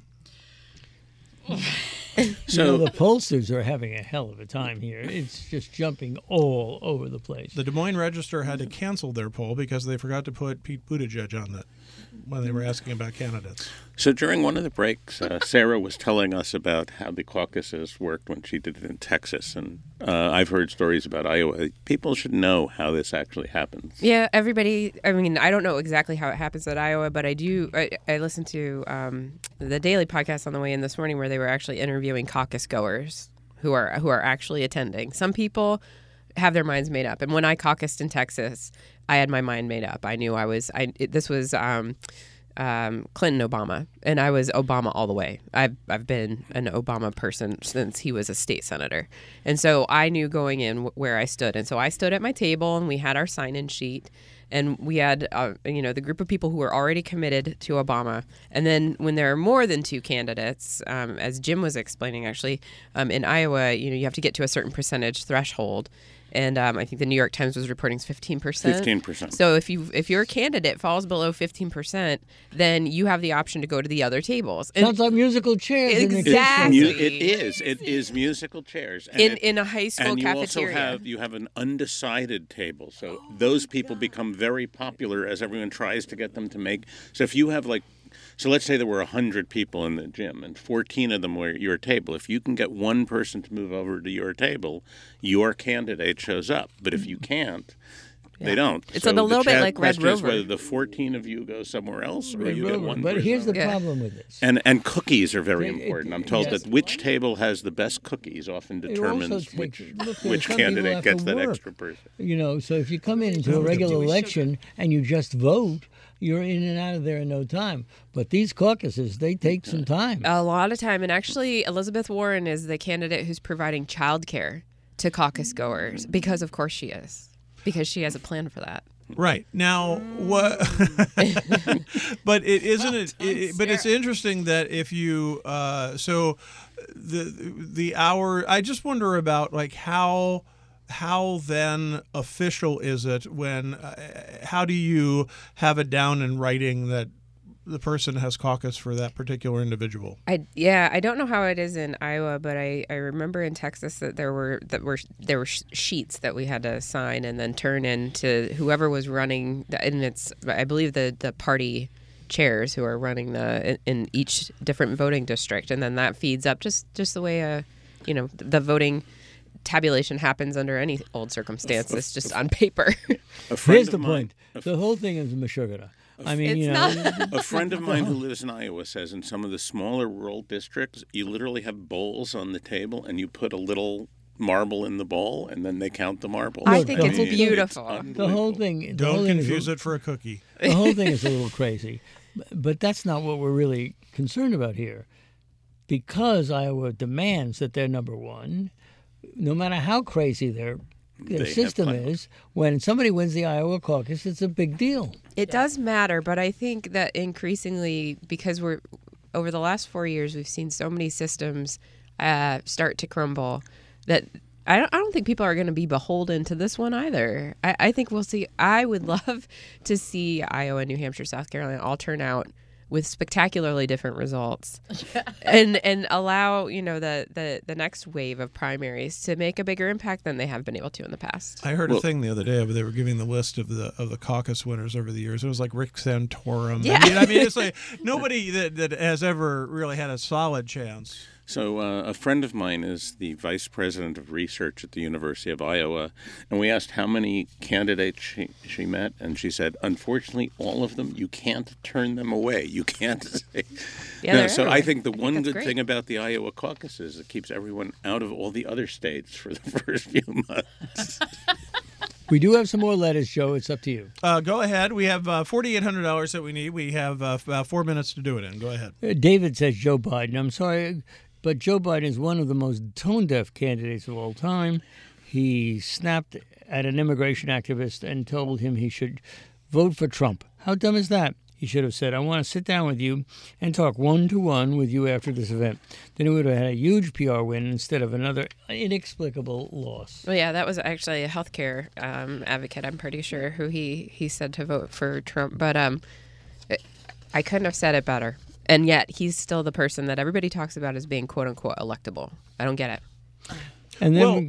You So know, the pollsters are having a hell of a time here. It's just jumping all over the place. The Des Moines Register had to cancel their poll because they forgot to put Pete Buttigieg on that. when they were asking about candidates. So during one of the breaks, uh, Sarah was telling us about how the caucuses worked when she did it in Texas. And uh, I've heard stories about Iowa. People should know how this actually happens. Yeah, everybody, I mean, I don't know exactly how it happens at Iowa, but I do, I, I listened to um, the Daily podcast on the way in this morning where they were actually interviewing caucus goers who are who are actually attending. Some people have their minds made up. And when I caucused in Texas, I had my mind made up. I knew I was, I it, this was um, um, Clinton Obama, and I was Obama all the way. I've, I've been an Obama person since he was a state senator. And so I knew going in where I stood. And so I stood at my table, and we had our sign-in sheet. And we had, uh, you know, the group of people who were already committed to Obama. And then when there are more than two candidates, um, as Jim was explaining, actually, um, in Iowa, you know, you have to get to a certain percentage threshold. And um, I think the New York Times was reporting fifteen percent. fifteen percent. So if you if your candidate falls below fifteen percent, then you have the option to go to the other tables. And Sounds like musical chairs. in the kitchen. Exactly. Mu- it is. It is musical chairs. And in it- in a high school and you cafeteria. also have you have an undecided table, so those people become very popular as everyone tries to get them to make. So if you have like, so let's say there were a hundred people in the gym, and fourteen of them were at your table. If you can get one person to move over to your table, your candidate shows up. But if you can't, they don't. It's So a little the bit chat like Red question is Rover. whether the fourteen of you go somewhere else, or Red you get Rover. one. But person here's the over. Yeah. problem with this. And and cookies are very It- it- important. I'm told yes. that which table has the best cookies often also determines takes- which look, there are which some people candidate have to gets that work. extra person. You know, so if you come into a regular election and you just vote, you're in and out of there in no time. But these caucuses, they take some time. A lot of time. And actually, Elizabeth Warren is the candidate who's providing childcare to caucus goers because, of course, she is. Because she has a plan for that. Right now, what? But it isn't it, it. But it's interesting that if you, uh, so the the hour. I just wonder about like how how then official is it when? Uh, how do you have it down in writing that the person has caucus for that particular individual? I yeah, I don't know how it is in Iowa, but I, I remember in Texas that there were that were there were sh- sheets that we had to sign and then turn in to whoever was running, and it's I believe the the party chairs who are running the in, in each different voting district, and then that feeds up just just the way a you know the voting tabulation happens under any old circumstances, just on paper. A friend Here's of the mine- point. The whole thing is mashugana. I mean, It's you know, not. A friend of mine who lives in Iowa says in some of the smaller rural districts, you literally have bowls on the table and you put a little marble in the bowl and then they count the marbles. I Look, think the it's whole- beautiful. the whole thing. The Don't whole thing is- confuse it for a cookie. The whole thing is a little crazy. But that's not what we're really concerned about here. Because Iowa demands that they're number one, no matter how crazy their, They their have system plenty. is, when somebody wins the Iowa caucus, it's a big deal. It does matter, but I think that increasingly, because we're over the last four years, we've seen so many systems uh, start to crumble that I don't, I don't think people are going to be beholden to this one either. I, I think we'll see. I would love to see Iowa, New Hampshire, South Carolina all turn out with spectacularly different results, and and allow you know the, the the next wave of primaries to make a bigger impact than they have been able to in the past. I heard Well- a thing the other day where they were giving the list of the of the caucus winners over the years. It was like Rick Santorum. Yeah. I mean, I mean, it's like nobody that, that has ever really had a solid chance. So uh, a friend of mine is the vice president of research at the University of Iowa, and we asked how many candidates she, she met, and she said, unfortunately, all of them, you can't turn them away. You can't say. Yeah, No, they're so I everywhere. think the I think one that's good great. thing about the Iowa caucus is it keeps everyone out of all the other states for the first few months. We do have some more letters, Joe. It's up to you. Uh, go ahead. We have uh, forty-eight hundred dollars that we need. We have uh, about four minutes to do it in. Go ahead. Uh, David says Joe Biden. I'm sorry, but Joe Biden is one of the most tone-deaf candidates of all time. He snapped at an immigration activist and told him he should vote for Trump. How dumb is that? He should have said, I want to sit down with you and talk one-to-one with you after this event. Then he would have had a huge P R win instead of another inexplicable loss. Well, yeah, that was actually a healthcare um, advocate, I'm pretty sure, who he, he said to vote for Trump. But um, it- I couldn't have said it better. And yet he's still the person that everybody talks about as being, quote-unquote, electable. I don't get it. And then, Well- we,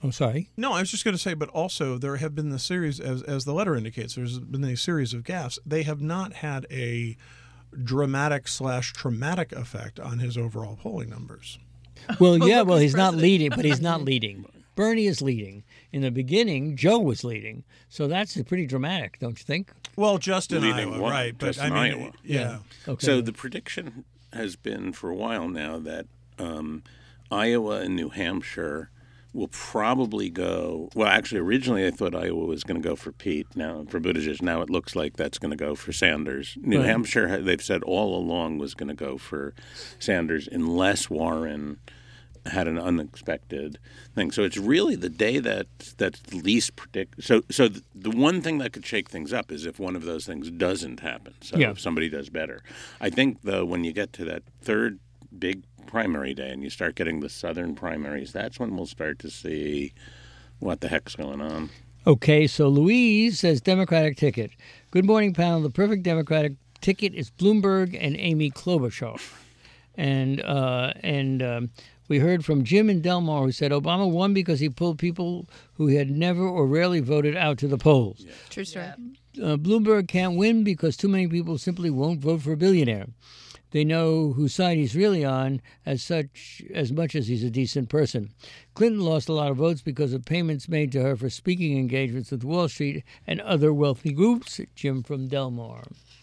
Oh, sorry. No, I was just going to say, but also there have been the series, as as the letter indicates, there's been a series of gaffes. They have not had a dramatic slash traumatic effect on his overall polling numbers. Well, yeah, well, he's not leading, but he's not leading. Bernie is leading. In the beginning, Joe was leading. So that's pretty dramatic, don't you think? Well, just in Leading Iowa, one, right? But just I in mean, Iowa. yeah. Okay. So the prediction has been for a while now that um, Iowa and New Hampshire will probably go. Well, actually, originally I thought Iowa was going to go for Pete. Now for Buttigieg. Now it looks like that's going to go for Sanders. New Right. Hampshire, they've said all along, was going to go for Sanders unless Warren had an unexpected thing. So it's really the day that that's least predict. So so the, the one thing that could shake things up is if one of those things doesn't happen. So Yeah. if somebody does better. I think though when you get to that third big primary day and you start getting the southern primaries, that's when we'll start to see what the heck's going on. Okay, so Louise says Democratic ticket. Good morning, panel. The perfect Democratic ticket is Bloomberg and Amy Klobuchar. And uh, and um, we heard from Jim in Delmar who said Obama won because he pulled people who had never or rarely voted out to the polls. True story. Uh, Bloomberg can't win because too many people simply won't vote for a billionaire. They know whose side he's really on as such as much as he's a decent person. Clinton lost a lot of votes because of payments made to her for speaking engagements with Wall Street and other wealthy groups. Jim from Delmar.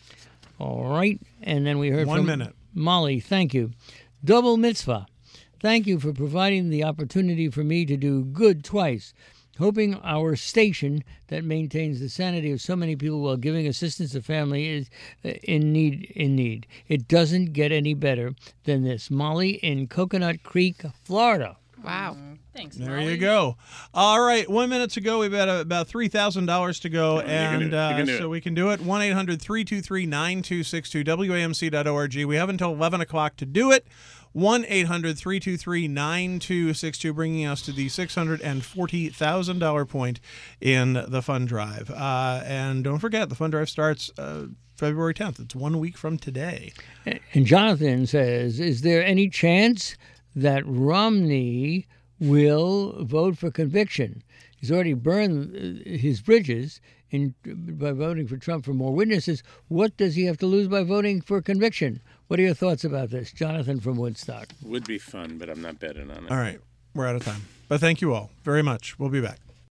All right. And then we heard One from minute. Molly. Thank you. Double mitzvah. Thank you for providing the opportunity for me to do good twice. Hoping our station that maintains the sanity of so many people while giving assistance to family is uh, in need. In need. It doesn't get any better than this. Molly in Coconut Creek, Florida. Wow. Thanks, There Molly. you go. All right, one minute to go. We've got uh, about three thousand dollars to go, You can do and it. You uh, can do so it. we can do it. one eight hundred three two three nine two six two, W A M C dot org. We have until eleven o'clock to do it. one eight hundred three two three nine two six two, bringing us to the six hundred forty thousand dollars point in the fund drive. Uh, and don't forget, the fund drive starts uh, February tenth. It's one week from today. And Jonathan says, is there any chance that Romney will vote for conviction? He's already burned uh, his bridges in by voting for Trump for more witnesses. What does he have to lose by voting for conviction? What are your thoughts about this? Jonathan from Woodstock. Would be fun, but I'm not betting on it. All right, we're out of time. But thank you all very much. We'll be back.